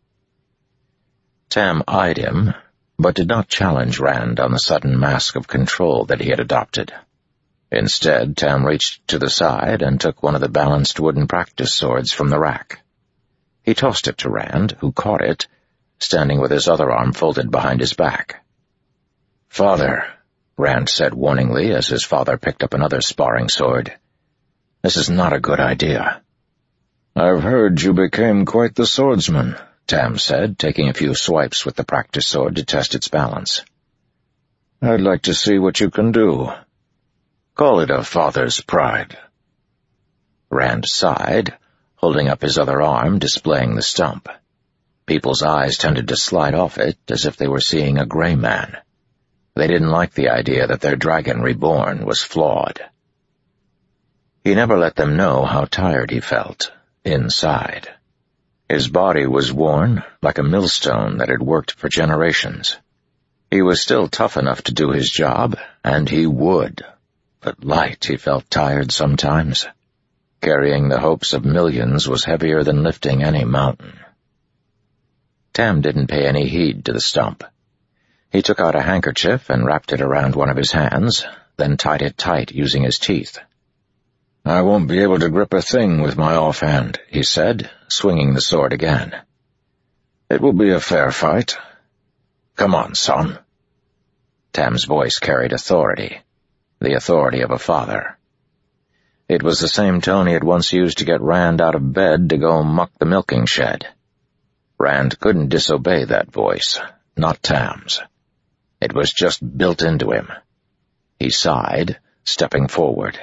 Tam eyed him, but did not challenge Rand on the sudden mask of control that he had adopted. Instead, Tam reached to the side and took one of the balanced wooden practice swords from the rack. He tossed it to Rand, who caught it, standing with his other arm folded behind his back. "Father," Rand said warningly as his father picked up another sparring sword, "this is not a good idea." "I've heard you became quite the swordsman," Tam said, taking a few swipes with the practice sword to test its balance. "I'd like to see what you can do. Call it a father's pride." Rand sighed, holding up his other arm, displaying the stump. People's eyes tended to slide off it as if they were seeing a gray man. They didn't like the idea that their dragon reborn was flawed. He never let them know how tired he felt, inside. His body was worn, like a millstone that had worked for generations. He was still tough enough to do his job, and he would. But light, he felt tired sometimes. Carrying the hopes of millions was heavier than lifting any mountain. Tam didn't pay any heed to the stump. He took out a handkerchief and wrapped it around one of his hands, then tied it tight using his teeth. "I won't be able to grip a thing with my offhand," he said, swinging the sword again. "It will be a fair fight. Come on, son." Tam's voice carried authority, the authority of a father. It was the same tone he had once used to get Rand out of bed to go muck the milking shed. Rand couldn't disobey that voice, not Tam's. It was just built into him. He sighed, stepping forward.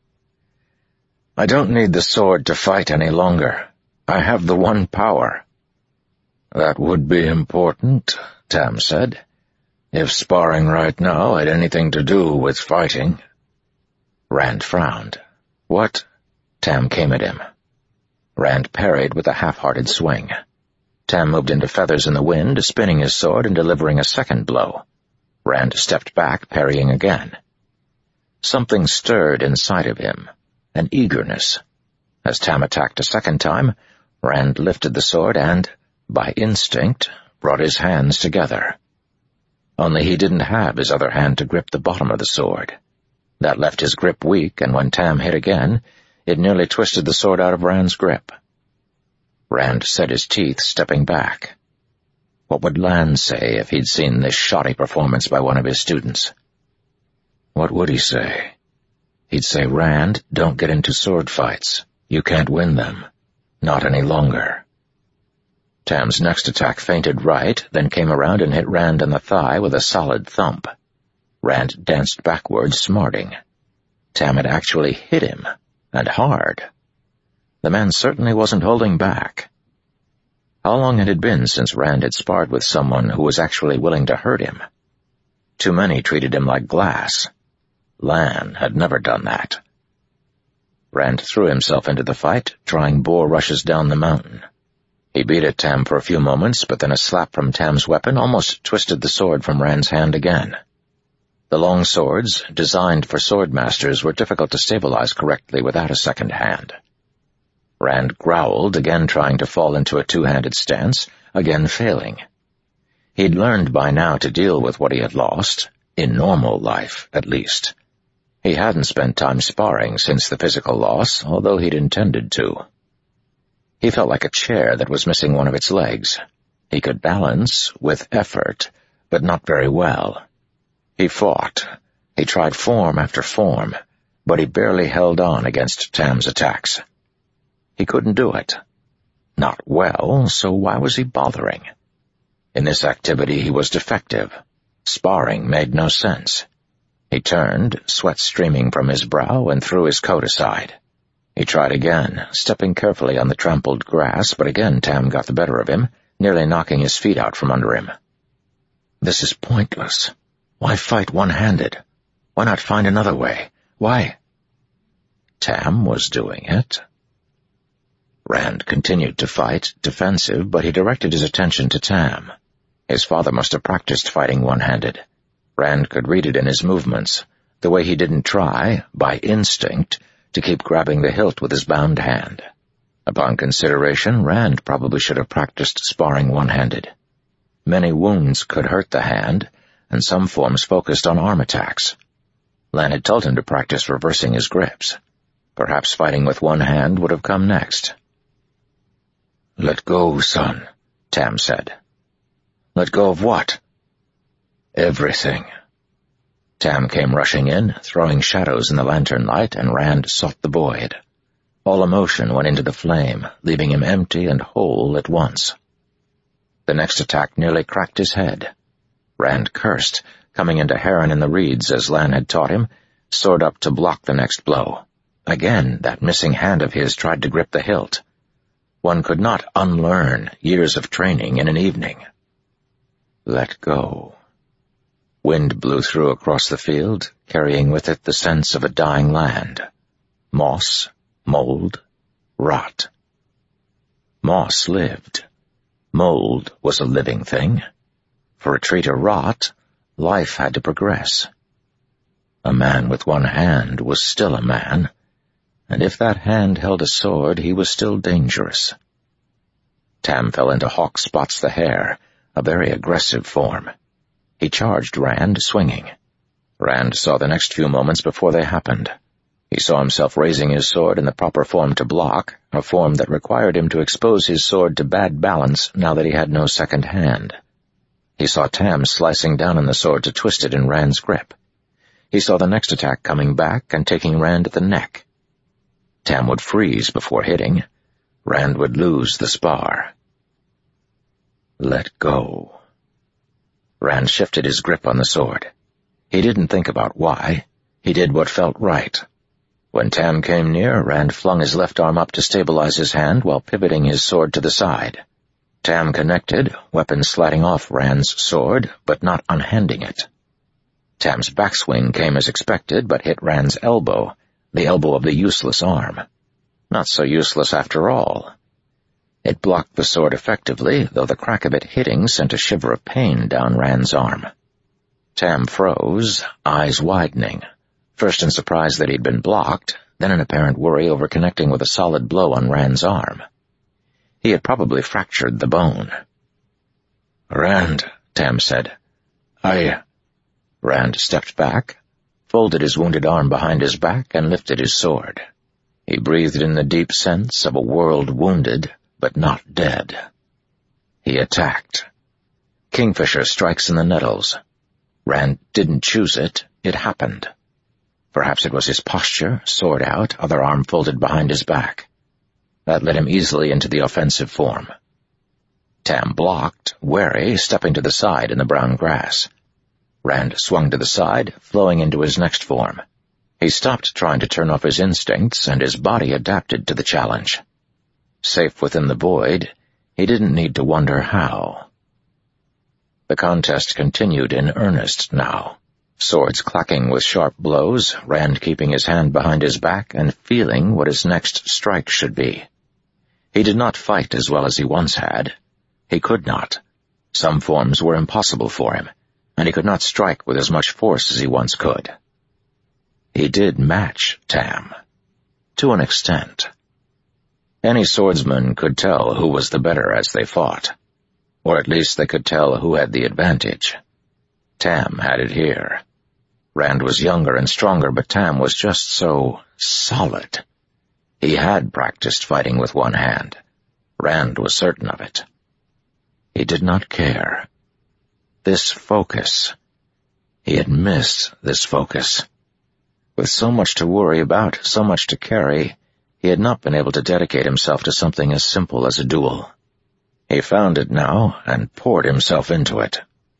"I don't need the sword to fight any longer. I have the one power." "That would be important," Tam said, "if sparring right now had anything to do with fighting." Rand frowned. "What?" Tam came at him. Rand parried with a half-hearted swing. Tam moved into feathers in the wind, spinning his sword and delivering a second blow. Rand stepped back, parrying again. Something stirred inside of him, an eagerness. As Tam attacked a second time, Rand lifted the sword and, by instinct, brought his hands together. Only he didn't have his other hand to grip the bottom of the sword. That left his grip weak, and when Tam hit again, it nearly twisted the sword out of Rand's grip. Rand set his teeth, stepping back. What would Lan say if he'd seen this shoddy performance by one of his students? What would he say? He'd say, "Rand, don't get into sword fights. You can't win them. Not any longer." Tam's next attack feinted right, then came around and hit Rand in the thigh with a solid thump. Rand danced backwards, smarting. Tam had actually hit him, and hard. The man certainly wasn't holding back. How long had it been since Rand had sparred with someone who was actually willing to hurt him? Too many treated him like glass. Lan had never done that. Rand threw himself into the fight, trying boar rushes down the mountain. He beat at Tam for a few moments, but then a slap from Tam's weapon almost twisted the sword from Rand's hand again. The long swords, designed for swordmasters, were difficult to stabilize correctly without a second hand. Rand growled, again trying to fall into a two-handed stance, again failing. He'd learned by now to deal with what he had lost, in normal life, at least. He hadn't spent time sparring since the physical loss, although he'd intended to. He felt like a chair that was missing one of its legs. He could balance, with effort, but not very well. He fought. He tried form after form, but he barely held on against Tam's attacks. He couldn't do it. Not well, so why was he bothering? In this activity he was defective. Sparring made no sense. He turned, sweat streaming from his brow, and threw his coat aside. He tried again, stepping carefully on the trampled grass, but again Tam got the better of him, nearly knocking his feet out from under him. This is pointless. Why fight one-handed? Why not find another way? Why? Tam was doing it. Rand continued to fight, defensive, but he directed his attention to Tam. His father must have practiced fighting one-handed. Rand could read it in his movements, the way he didn't try, by instinct, to keep grabbing the hilt with his bound hand. Upon consideration, Rand probably should have practiced sparring one-handed. Many wounds could hurt the hand, and some forms focused on arm attacks. Lan had told him to practice reversing his grips. Perhaps fighting with one hand would have come next. "Let go, son," Tam said. "Let go of what?" "Everything." Tam came rushing in, throwing shadows in the lantern light, and Rand sought the void. All emotion went into the flame, leaving him empty and whole at once. The next attack nearly cracked his head. Rand cursed, coming into Heron in the reeds as Lan had taught him, sword up to block the next blow. Again, that missing hand of his tried to grip the hilt. One could not unlearn years of training in an evening. Let go. Wind blew through across the field, carrying with it the sense of a dying land. Moss, mold, rot. Moss lived. Mold was a living thing. For a tree to rot, life had to progress. A man with one hand was still a man, and if that hand held a sword, he was still dangerous. Tam fell into Hawk Spots the Hare, a very aggressive form. He charged Rand, swinging. Rand saw the next few moments before they happened. He saw himself raising his sword in the proper form to block, a form that required him to expose his sword to bad balance now that he had no second hand. He saw Tam slicing down on the sword to twist it in Rand's grip. He saw the next attack coming back and taking Rand at the neck. Tam would freeze before hitting. Rand would lose the spar. Let go. Rand shifted his grip on the sword. He didn't think about why. He did what felt right. When Tam came near, Rand flung his left arm up to stabilize his hand while pivoting his sword to the side. Tam connected, weapon sliding off Rand's sword, but not unhanding it. Tam's backswing came as expected, but hit Rand's elbow, the elbow of the useless arm. Not so useless after all. It blocked the sword effectively, though the crack of it hitting sent a shiver of pain down Rand's arm. Tam froze, eyes widening, first in surprise that he'd been blocked, then in apparent worry over connecting with a solid blow on Rand's arm. He had probably fractured the bone. "Rand," Tam said. Rand stepped back, folded his wounded arm behind his back, and lifted his sword. He breathed in the deep sense of a world wounded, but not dead. He attacked. Kingfisher strikes in the nettles. Rand didn't choose it, it happened. Perhaps it was his posture, sword out, other arm folded behind his back. That led him easily into the offensive form. Tam blocked, wary, stepping to the side in the brown grass. Rand swung to the side, flowing into his next form. He stopped trying to turn off his instincts, and his body adapted to the challenge. Safe within the void, he didn't need to wonder how. The contest continued in earnest now. Swords clacking with sharp blows, Rand keeping his hand behind his back and feeling what his next strike should be. He did not fight as well as he once had. He could not. Some forms were impossible for him, and he could not strike with as much force as he once could. He did match Tam. To an extent. Any swordsman could tell who was the better as they fought. Or at least they could tell who had the advantage. Tam had it here. Rand was younger and stronger, but Tam was just so solid. He had practiced fighting with one hand. Rand was certain of it. He did not care. This focus. He had missed this focus. With so much to worry about, so much to carry, he had not been able to dedicate himself to something as simple as a duel. He found it now and poured himself into it.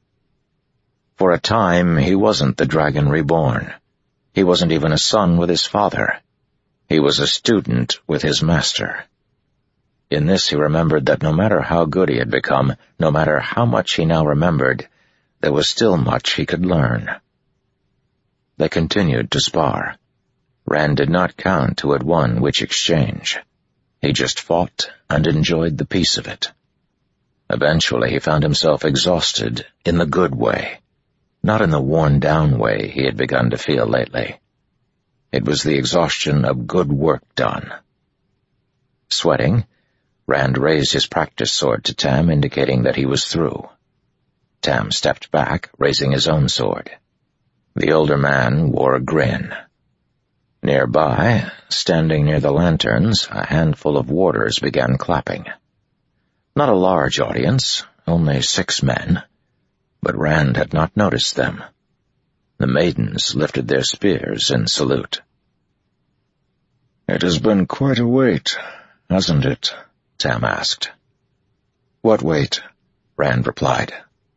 For a time, he wasn't the Dragon Reborn. He wasn't even a son with his father. He was a student with his master. In this he remembered that no matter how good he had become, no matter how much he now remembered, there was still much he could learn. They continued to spar. Rand did not count who had won which exchange. He just fought and enjoyed the peace of it. Eventually he found himself exhausted in the good way, not in the worn-down way he had begun to feel lately. It was the exhaustion of good work done. Sweating, Rand raised his practice sword to Tam, indicating that he was through. Tam stepped back, raising his own sword. The older man wore a grin. Nearby, standing near the lanterns, a handful of warders began clapping. Not a large audience, only 6 men, but Rand had not noticed them. The maidens lifted their spears in salute. "It has been quite a wait, hasn't it?" Tam asked. "What wait?" Rand replied.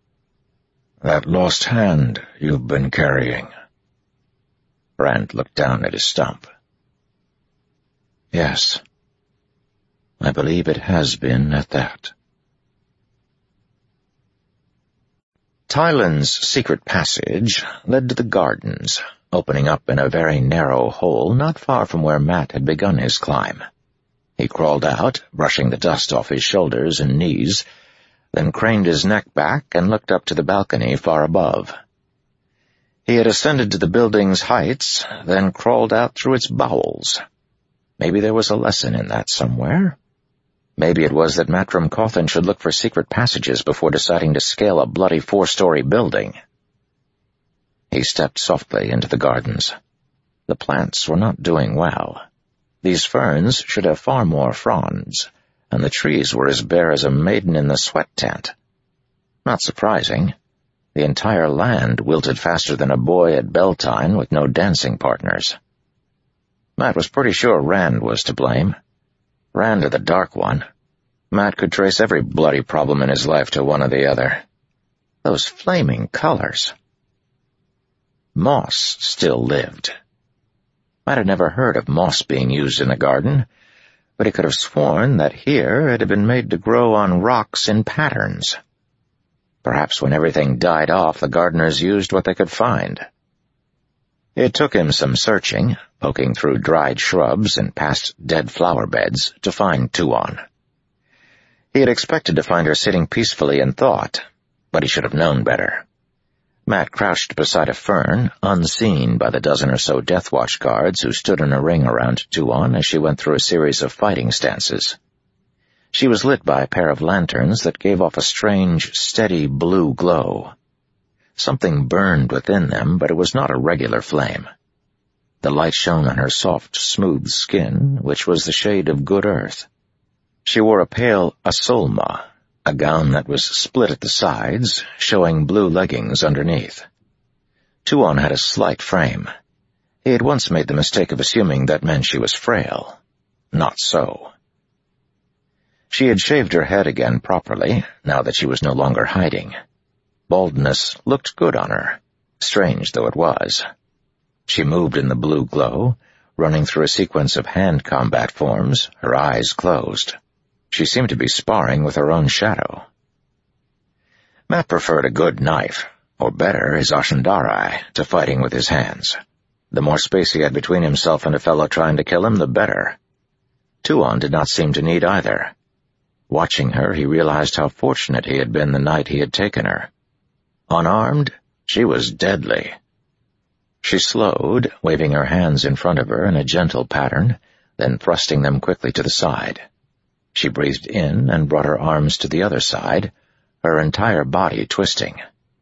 "That lost hand you've been carrying." Rand looked down at his stump. "Yes, I believe it has been at that." Tylan's secret passage led to the gardens, opening up in a very narrow hole not far from where Matt had begun his climb. He crawled out, brushing the dust off his shoulders and knees, then craned his neck back and looked up to the balcony far above. He had ascended to the building's heights, then crawled out through its bowels. Maybe there was a lesson in that somewhere. Maybe it was that Matrim Cawthon should look for secret passages before deciding to scale a bloody 4-story building. He stepped softly into the gardens. The plants were not doing well. These ferns should have far more fronds, and the trees were as bare as a maiden in the sweat tent. Not surprising. The entire land wilted faster than a boy at Beltane with no dancing partners. Matt was pretty sure Rand was to blame. Rand or the Dark One. Matt could trace every bloody problem in his life to one or the other. Those flaming colors. Moss still lived. Matt had never heard of moss being used in a garden, but he could have sworn that here it had been made to grow on rocks in patterns. Perhaps when everything died off, the gardeners used what they could find. It took him some searching, poking through dried shrubs and past dead flower beds, to find Tuon. He had expected to find her sitting peacefully in thought, but he should have known better. Matt crouched beside a fern, unseen by the dozen or so Death Watch guards who stood in a ring around Tuon as she went through a series of fighting stances. She was lit by a pair of lanterns that gave off a strange, steady blue glow. Something burned within them, but it was not a regular flame. The light shone on her soft, smooth skin, which was the shade of good earth. She wore a pale asolma, a gown that was split at the sides, showing blue leggings underneath. Tuon had a slight frame. He had once made the mistake of assuming that meant she was frail. Not so. She had shaved her head again properly, now that she was no longer hiding. Baldness looked good on her, strange though it was. She moved in the blue glow, running through a sequence of hand combat forms, her eyes closed. She seemed to be sparring with her own shadow. Matt preferred a good knife, or better, his Ashandarai, to fighting with his hands. The more space he had between himself and a fellow trying to kill him, the better. Tuon did not seem to need either. Watching her, he realized how fortunate he had been the night he had taken her. Unarmed, she was deadly. She slowed, waving her hands in front of her in a gentle pattern, then thrusting them quickly to the side. She breathed in and brought her arms to the other side, her entire body twisting.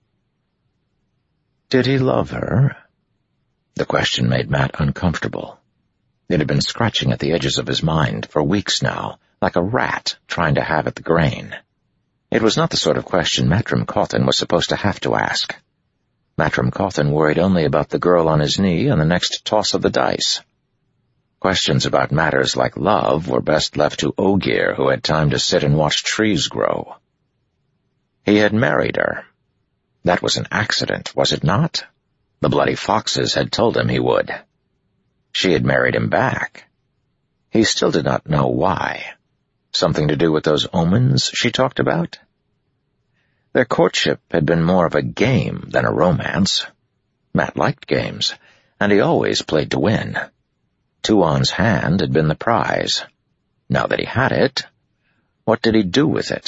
Did he love her? The question made Matt uncomfortable. It had been scratching at the edges of his mind for weeks now, like a rat trying to have at the grain. It was not the sort of question Matrim Cawthon was supposed to have to ask. Matrim Cawthon worried only about the girl on his knee and the next toss of the dice. Questions about matters like love were best left to Ogier, who had time to sit and watch trees grow. He had married her. That was an accident, was it not? The bloody foxes had told him he would. She had married him back. He still did not know why. Something to do with those omens she talked about? Their courtship had been more of a game than a romance. Matt liked games, and he always played to win. Tuon's hand had been the prize. Now that he had it, what did he do with it?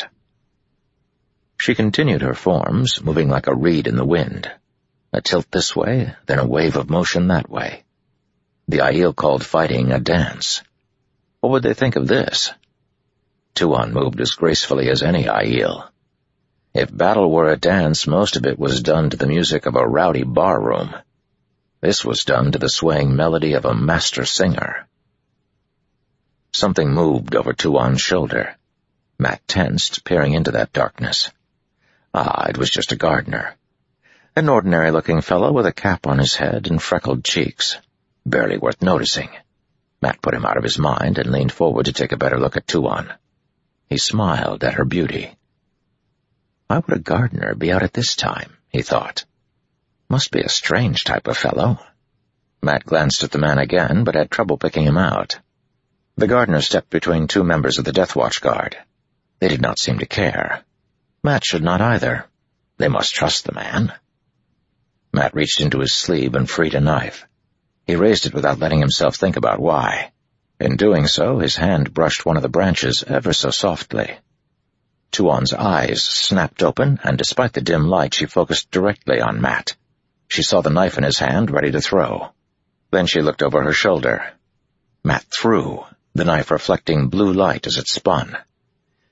She continued her forms, moving like a reed in the wind. A tilt this way, then a wave of motion that way. The Aiel called fighting a dance. What would they think of this? Tuon moved as gracefully as any Aiel. If battle were a dance, most of it was done to the music of a rowdy barroom. This was done to the swaying melody of a master singer. Something moved over Tuon's shoulder. Matt tensed, peering into that darkness. It was just a gardener. An ordinary-looking fellow with a cap on his head and freckled cheeks. Barely worth noticing. Matt put him out of his mind and leaned forward to take a better look at Tuon. He smiled at her beauty. Why would a gardener be out at this time, he thought. Must be a strange type of fellow. Matt glanced at the man again, but had trouble picking him out. The gardener stepped between two members of the Death Watch Guard. They did not seem to care. Matt should not either. They must trust the man. Matt reached into his sleeve and freed a knife. He raised it without letting himself think about why. In doing so, his hand brushed one of the branches ever so softly. Tuon's eyes snapped open, and despite the dim light, she focused directly on Matt. She saw the knife in his hand, ready to throw. Then she looked over her shoulder. Matt threw, the knife reflecting blue light as it spun.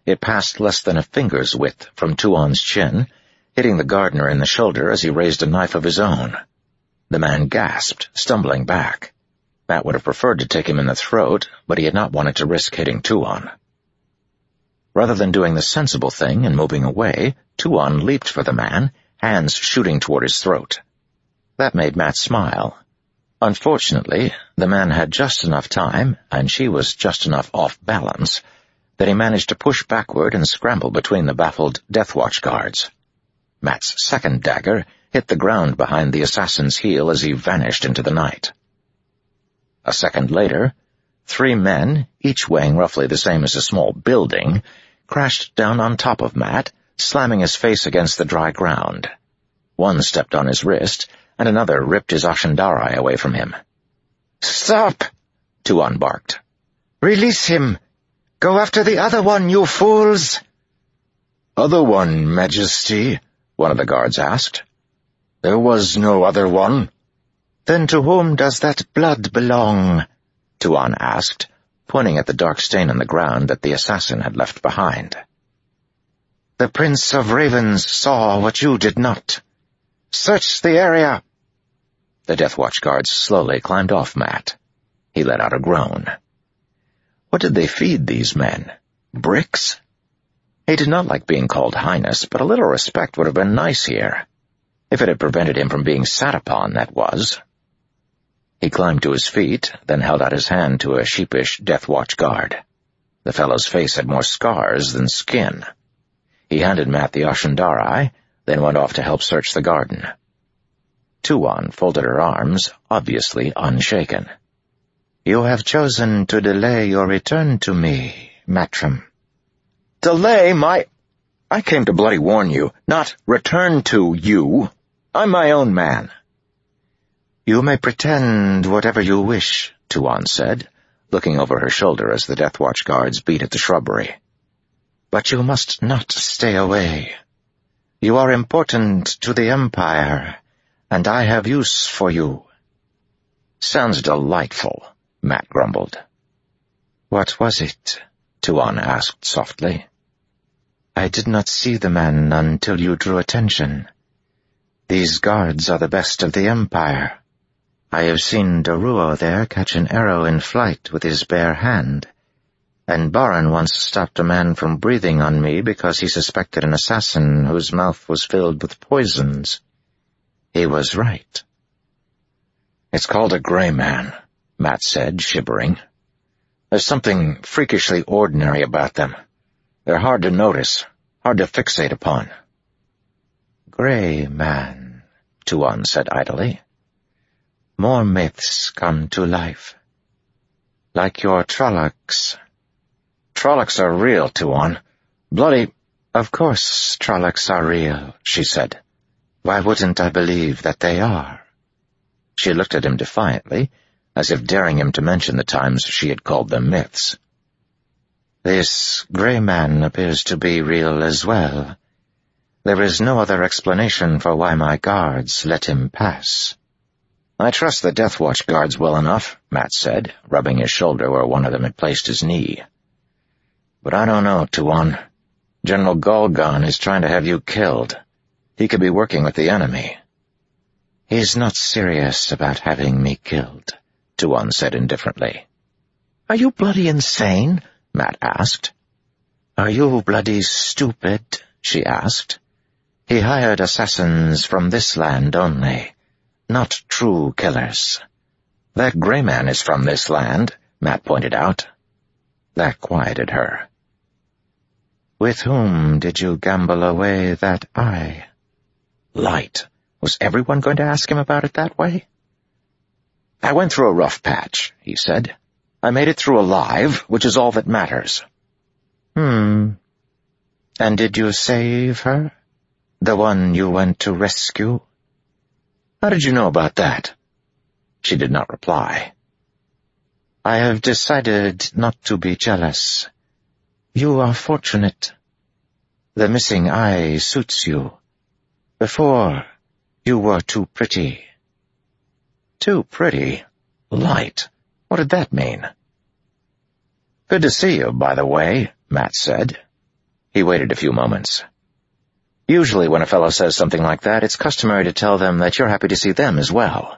It passed less than a finger's width from Tuon's chin, hitting the gardener in the shoulder as he raised a knife of his own. The man gasped, stumbling back. Matt would have preferred to take him in the throat, but he had not wanted to risk hitting Tuon. Rather than doing the sensible thing and moving away, Tuon leaped for the man, hands shooting toward his throat. That made Matt smile. Unfortunately, the man had just enough time, and she was just enough off balance, that he managed to push backward and scramble between the baffled Deathwatch guards. Matt's second dagger hit the ground behind the assassin's heel as he vanished into the night. A second later, 3 men, each weighing roughly the same as a small building, crashed down on top of Matt, slamming his face against the dry ground. One stepped on his wrist, and another ripped his Ashandarai away from him. "Stop!" Tuon barked. "Release him! Go after the other one, you fools!" "Other one, Majesty?" one of the guards asked. "There was no other one." "Then to whom does that blood belong?" Tuon asked, pointing at the dark stain on the ground that the assassin had left behind. "The Prince of Ravens saw what you did not. Search the area!" The Deathwatch guards slowly climbed off Matt. He let out a groan. What did they feed these men? Bricks? He did not like being called Highness, but a little respect would have been nice here. If it had prevented him from being sat upon, that was. He climbed to his feet, then held out his hand to a sheepish Deathwatch guard. The fellow's face had more scars than skin. He handed Matt the Ashandarai, then went off to help search the garden. Tuon folded her arms, obviously unshaken. "You have chosen to delay your return to me, Matrim." "Delay my—" "I came to bloody warn you, not return to you. I'm my own man." "You may pretend whatever you wish," Tuon said, looking over her shoulder as the Deathwatch guards beat at the shrubbery. "But you must not stay away. You are important to the Empire, and I have use for you." "Sounds delightful," Matt grumbled. "What was it?" Tuon asked softly. "I did not see the man until you drew attention. These guards are the best of the Empire. I have seen Daruo there catch an arrow in flight with his bare hand, and Baran once stopped a man from breathing on me because he suspected an assassin whose mouth was filled with poisons. He was right." "It's called a gray man," Matt said, shivering. "There's something freakishly ordinary about them. They're hard to notice, hard to fixate upon." "Gray man," Tuon said idly. "More myths come to life. Like your Trollocs." "Trollocs are real, Tuon. Bloody—" "Of course Trollocs are real," she said. "Why wouldn't I believe that they are?" She looked at him defiantly, as if daring him to mention the times she had called them myths. "This gray man appears to be real as well. There is no other explanation for why my guards let him pass." "I trust the Deathwatch guards well enough," Matt said, rubbing his shoulder where one of them had placed his knee. "But I don't know, Tuon. General Golgon is trying to have you killed. He could be working with the enemy." "He's not serious about having me killed," Tuon said indifferently. "Are you bloody insane?" Matt asked. "Are you bloody stupid?" she asked. "He hired assassins from this land only, not true killers." "That gray man is from this land," Matt pointed out. That quieted her. "With whom did you gamble away that eye?" Light. Was everyone going to ask him about it that way? "I went through a rough patch," he said. "I made it through alive, which is all that matters." And did you save her? The one you went to rescue?" "How did you know about that?" She did not reply. "I have decided not to be jealous. You are fortunate. The missing eye suits you. Before, you were too pretty." "Too pretty? Light? What did that mean?" "Good to see you, by the way," Matt said. He waited a few moments. Usually when a fellow says something like that, it's customary to tell them that you're happy to see them as well.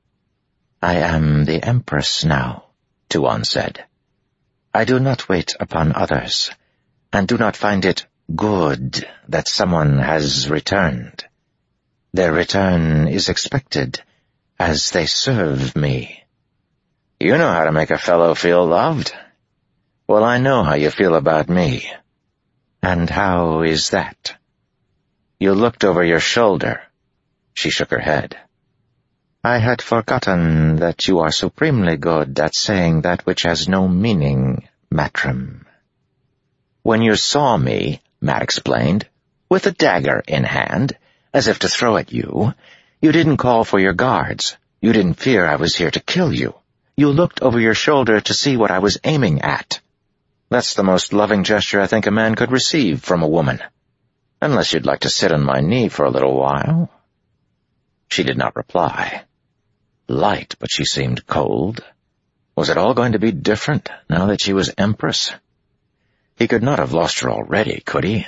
I am the Empress now, Tuon said. I do not wait upon others, and do not find it good that someone has returned. Their return is expected, as they serve me. You know how to make a fellow feel loved. Well, I know how you feel about me. And how is that? You looked over your shoulder. She shook her head. I had forgotten that you are supremely good at saying that which has no meaning, Matrim. When you saw me, Mat explained, with a dagger in hand, as if to throw at you, you didn't call for your guards. You didn't fear I was here to kill you. You looked over your shoulder to see what I was aiming at. That's the most loving gesture I think a man could receive from a woman. Unless you'd like to sit on my knee for a little while. She did not reply. Light, but she seemed cold. Was it all going to be different now that she was Empress? He could not have lost her already, could he?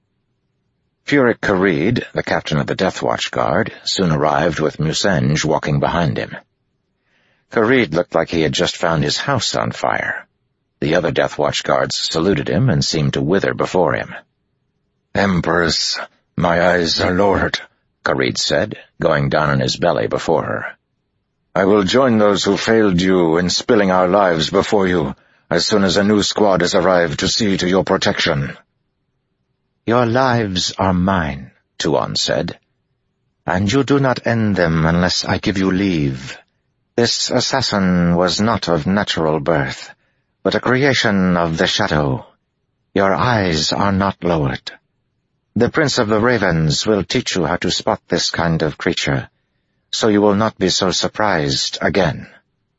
Furik Kareed, the captain of the Death Watch Guard, soon arrived with Musenge walking behind him. Kareed looked like he had just found his house on fire. The other Death Watch guards saluted him and seemed to wither before him. Empress, my eyes are lowered, Kareed said, going down on his belly before her. I will join those who failed you in spilling our lives before you, as soon as a new squad has arrived to see to your protection. Your lives are mine, Tuon said, and you do not end them unless I give you leave. This assassin was not of natural birth, but a creation of the shadow. Your eyes are not lowered. The Prince of the Ravens will teach you how to spot this kind of creature, so you will not be so surprised again.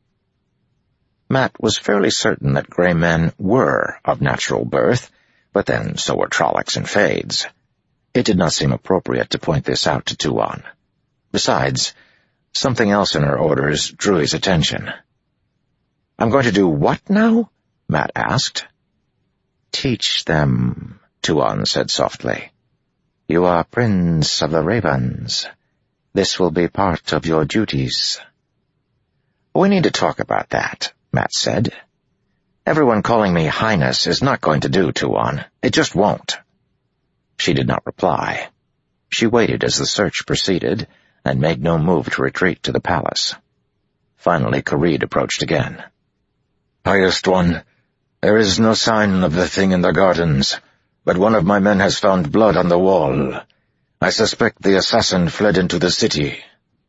Mat was fairly certain that gray men were of natural birth, but then so were Trollocs and Fades. It did not seem appropriate to point this out to Tuon. Besides, something else in her orders drew his attention. I'm going to do what now? Mat asked. Teach them, Tuon said softly. You are Prince of the Ravens. This will be part of your duties. We need to talk about that, Mat said. Everyone calling me Highness is not going to do, Tuon. It just won't. She did not reply. She waited as the search proceeded, and made no move to retreat to the palace. Finally, Kareed approached again. Highest One, there is no sign of the thing in the gardens, but one of my men has found blood on the wall. I suspect the assassin fled into the city.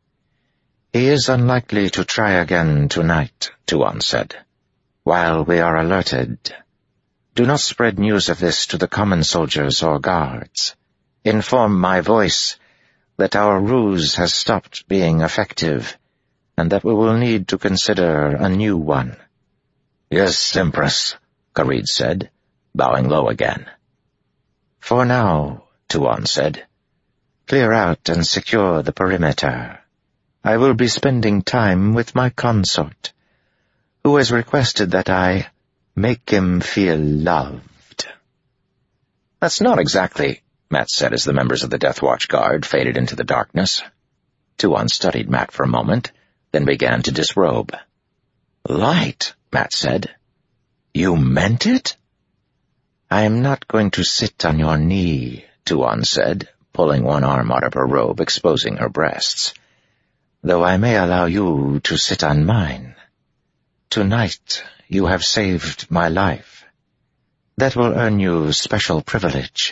He is unlikely to try again tonight, Tuon said, while we are alerted. Do not spread news of this to the common soldiers or guards. Inform my voice that our ruse has stopped being effective, and that we will need to consider a new one. Yes, Empress, Kareed said, bowing low again. For now, Tuon said, clear out and secure the perimeter. I will be spending time with my consort, who has requested that I make him feel loved. That's not exactly, Mat said as the members of the Death Watch Guard faded into the darkness. Tuon studied Mat for a moment, then began to disrobe. Light, Mat said. You meant it? I am not going to sit on your knee, Tuon said, pulling one arm out of her robe, exposing her breasts, though I may allow you to sit on mine. Tonight you have saved my life. That will earn you special privilege.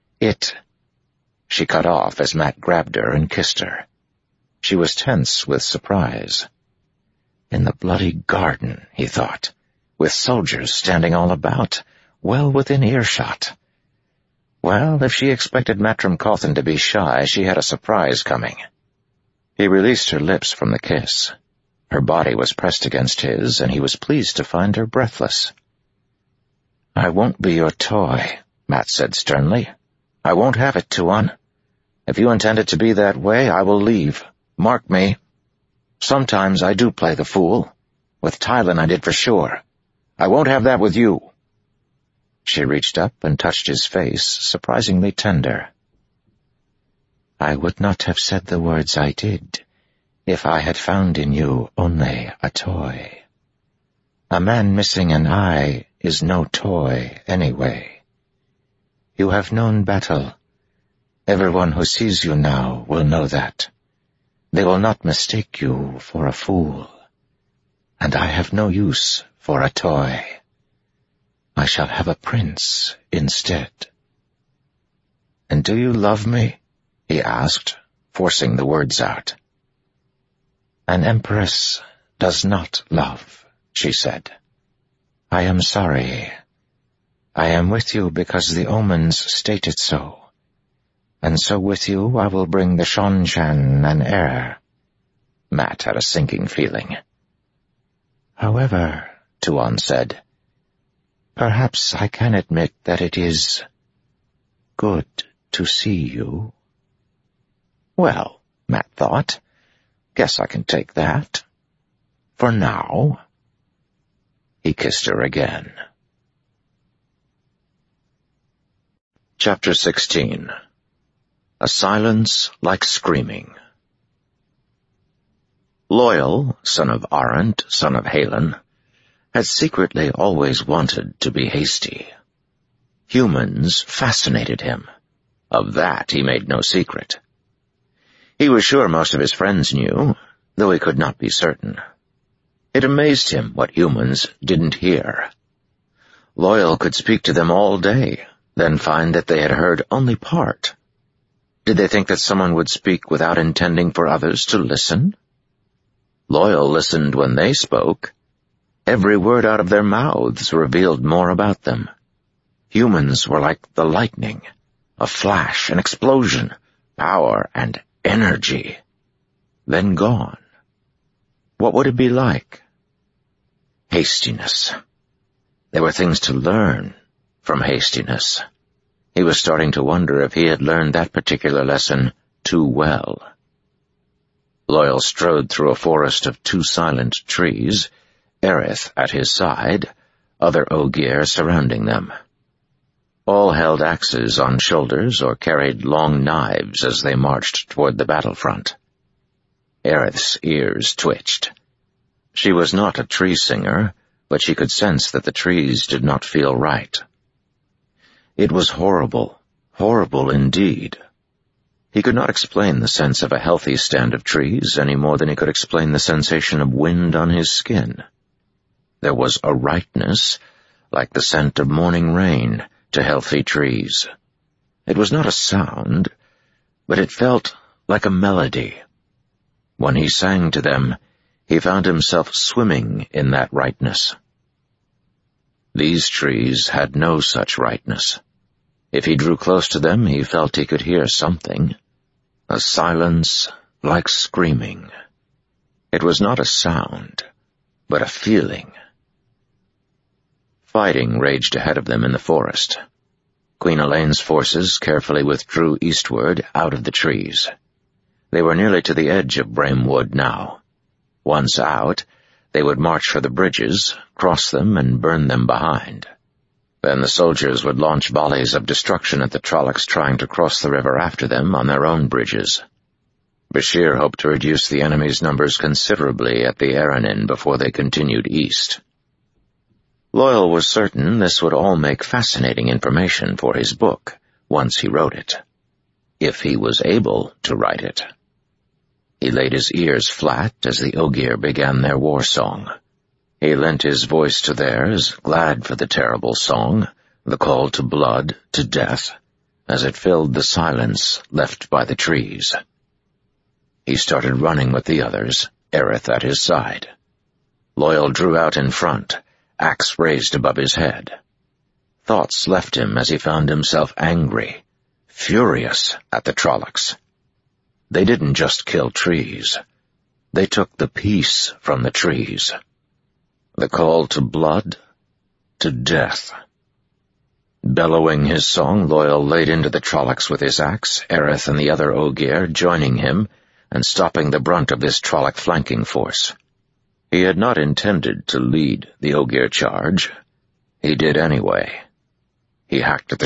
She cut off as Mat grabbed her and kissed her. She was tense with surprise. In the bloody garden, he thought, with soldiers standing all about, well within earshot. Well, if she expected Matrim Cawthon to be shy, she had a surprise coming. He released her lips from the kiss. Her body was pressed against his, and he was pleased to find her breathless. I won't be your toy, Mat said sternly. I won't have it, Tuon. If you intend it to be that way, I will leave. Mark me. Sometimes I do play the fool. With Tylan I did for sure. I won't have that with you. She reached up and touched his face, surprisingly tender. I would not have said the words I did if I had found in you only a toy. A man missing an eye is no toy anyway. You have known battle. Everyone who sees you now will know that. They will not mistake you for a fool. And I have no use for a toy. I shall have a prince instead. And do you love me? He asked, forcing the words out. An empress does not love, she said. I am sorry. I am with you because the omens state it so. And so with you I will bring the Seanchan an heir. Matt had a sinking feeling. However, Tuon said, perhaps I can admit that it is good to see you. Well, Matt thought, guess I can take that. For now. He kissed her again. Chapter 16. A silence like screaming. Loial, son of Arent, son of Halen, had secretly always wanted to be hasty. Humans fascinated him. Of that he made no secret. He was sure most of his friends knew, though he could not be certain. It amazed him what humans didn't hear. Loial could speak to them all day, then find that they had heard only part. Did they think that someone would speak without intending for others to listen? Loial listened when they spoke. Every word out of their mouths revealed more about them. Humans were like the lightning, a flash, an explosion, power and energy, then gone. What would it be like? Hastiness. There were things to learn from hastiness. He was starting to wonder if he had learned that particular lesson too well. Loial strode through a forest of two silent trees, Aerith at his side, other Ogier surrounding them. All held axes on shoulders or carried long knives as they marched toward the battlefront. Aerith's ears twitched. She was not a tree singer, but she could sense that the trees did not feel right. It was horrible, horrible indeed. He could not explain the sense of a healthy stand of trees any more than he could explain the sensation of wind on his skin. There was a rightness, like the scent of morning rain, to healthy trees. It was not a sound, but it felt like a melody. When he sang to them, he found himself swimming in that rightness. These trees had no such rightness. If he drew close to them, he felt he could hear something. A silence like screaming. It was not a sound, but a feeling. Fighting raged ahead of them in the forest. Queen Elaine's forces carefully withdrew eastward out of the trees. They were nearly to the edge of Bramewood now. Once out, they would march for the bridges, cross them, and burn them behind. Then the soldiers would launch volleys of destruction at the Trollocs trying to cross the river after them on their own bridges. Bashir hoped to reduce the enemy's numbers considerably at the Aranin before they continued east. Loial was certain this would all make fascinating information for his book, once he wrote it. If he was able to write it. He laid his ears flat as the Ogier began their war song. He lent his voice to theirs, glad for the terrible song, the call to blood, to death, as it filled the silence left by the trees. He started running with the others, Aerith at his side. Loial drew out in front, axe raised above his head. Thoughts left him as he found himself angry, furious at the Trollocs. They didn't just kill trees. They took the peace from the trees. The call to blood, to death. Bellowing his song, Loial laid into the Trollocs with his axe, Aerith and the other Ogier joining him and stopping the brunt of this Trolloc flanking force. He had not intended to lead the Ogier charge. He did anyway. He hacked at the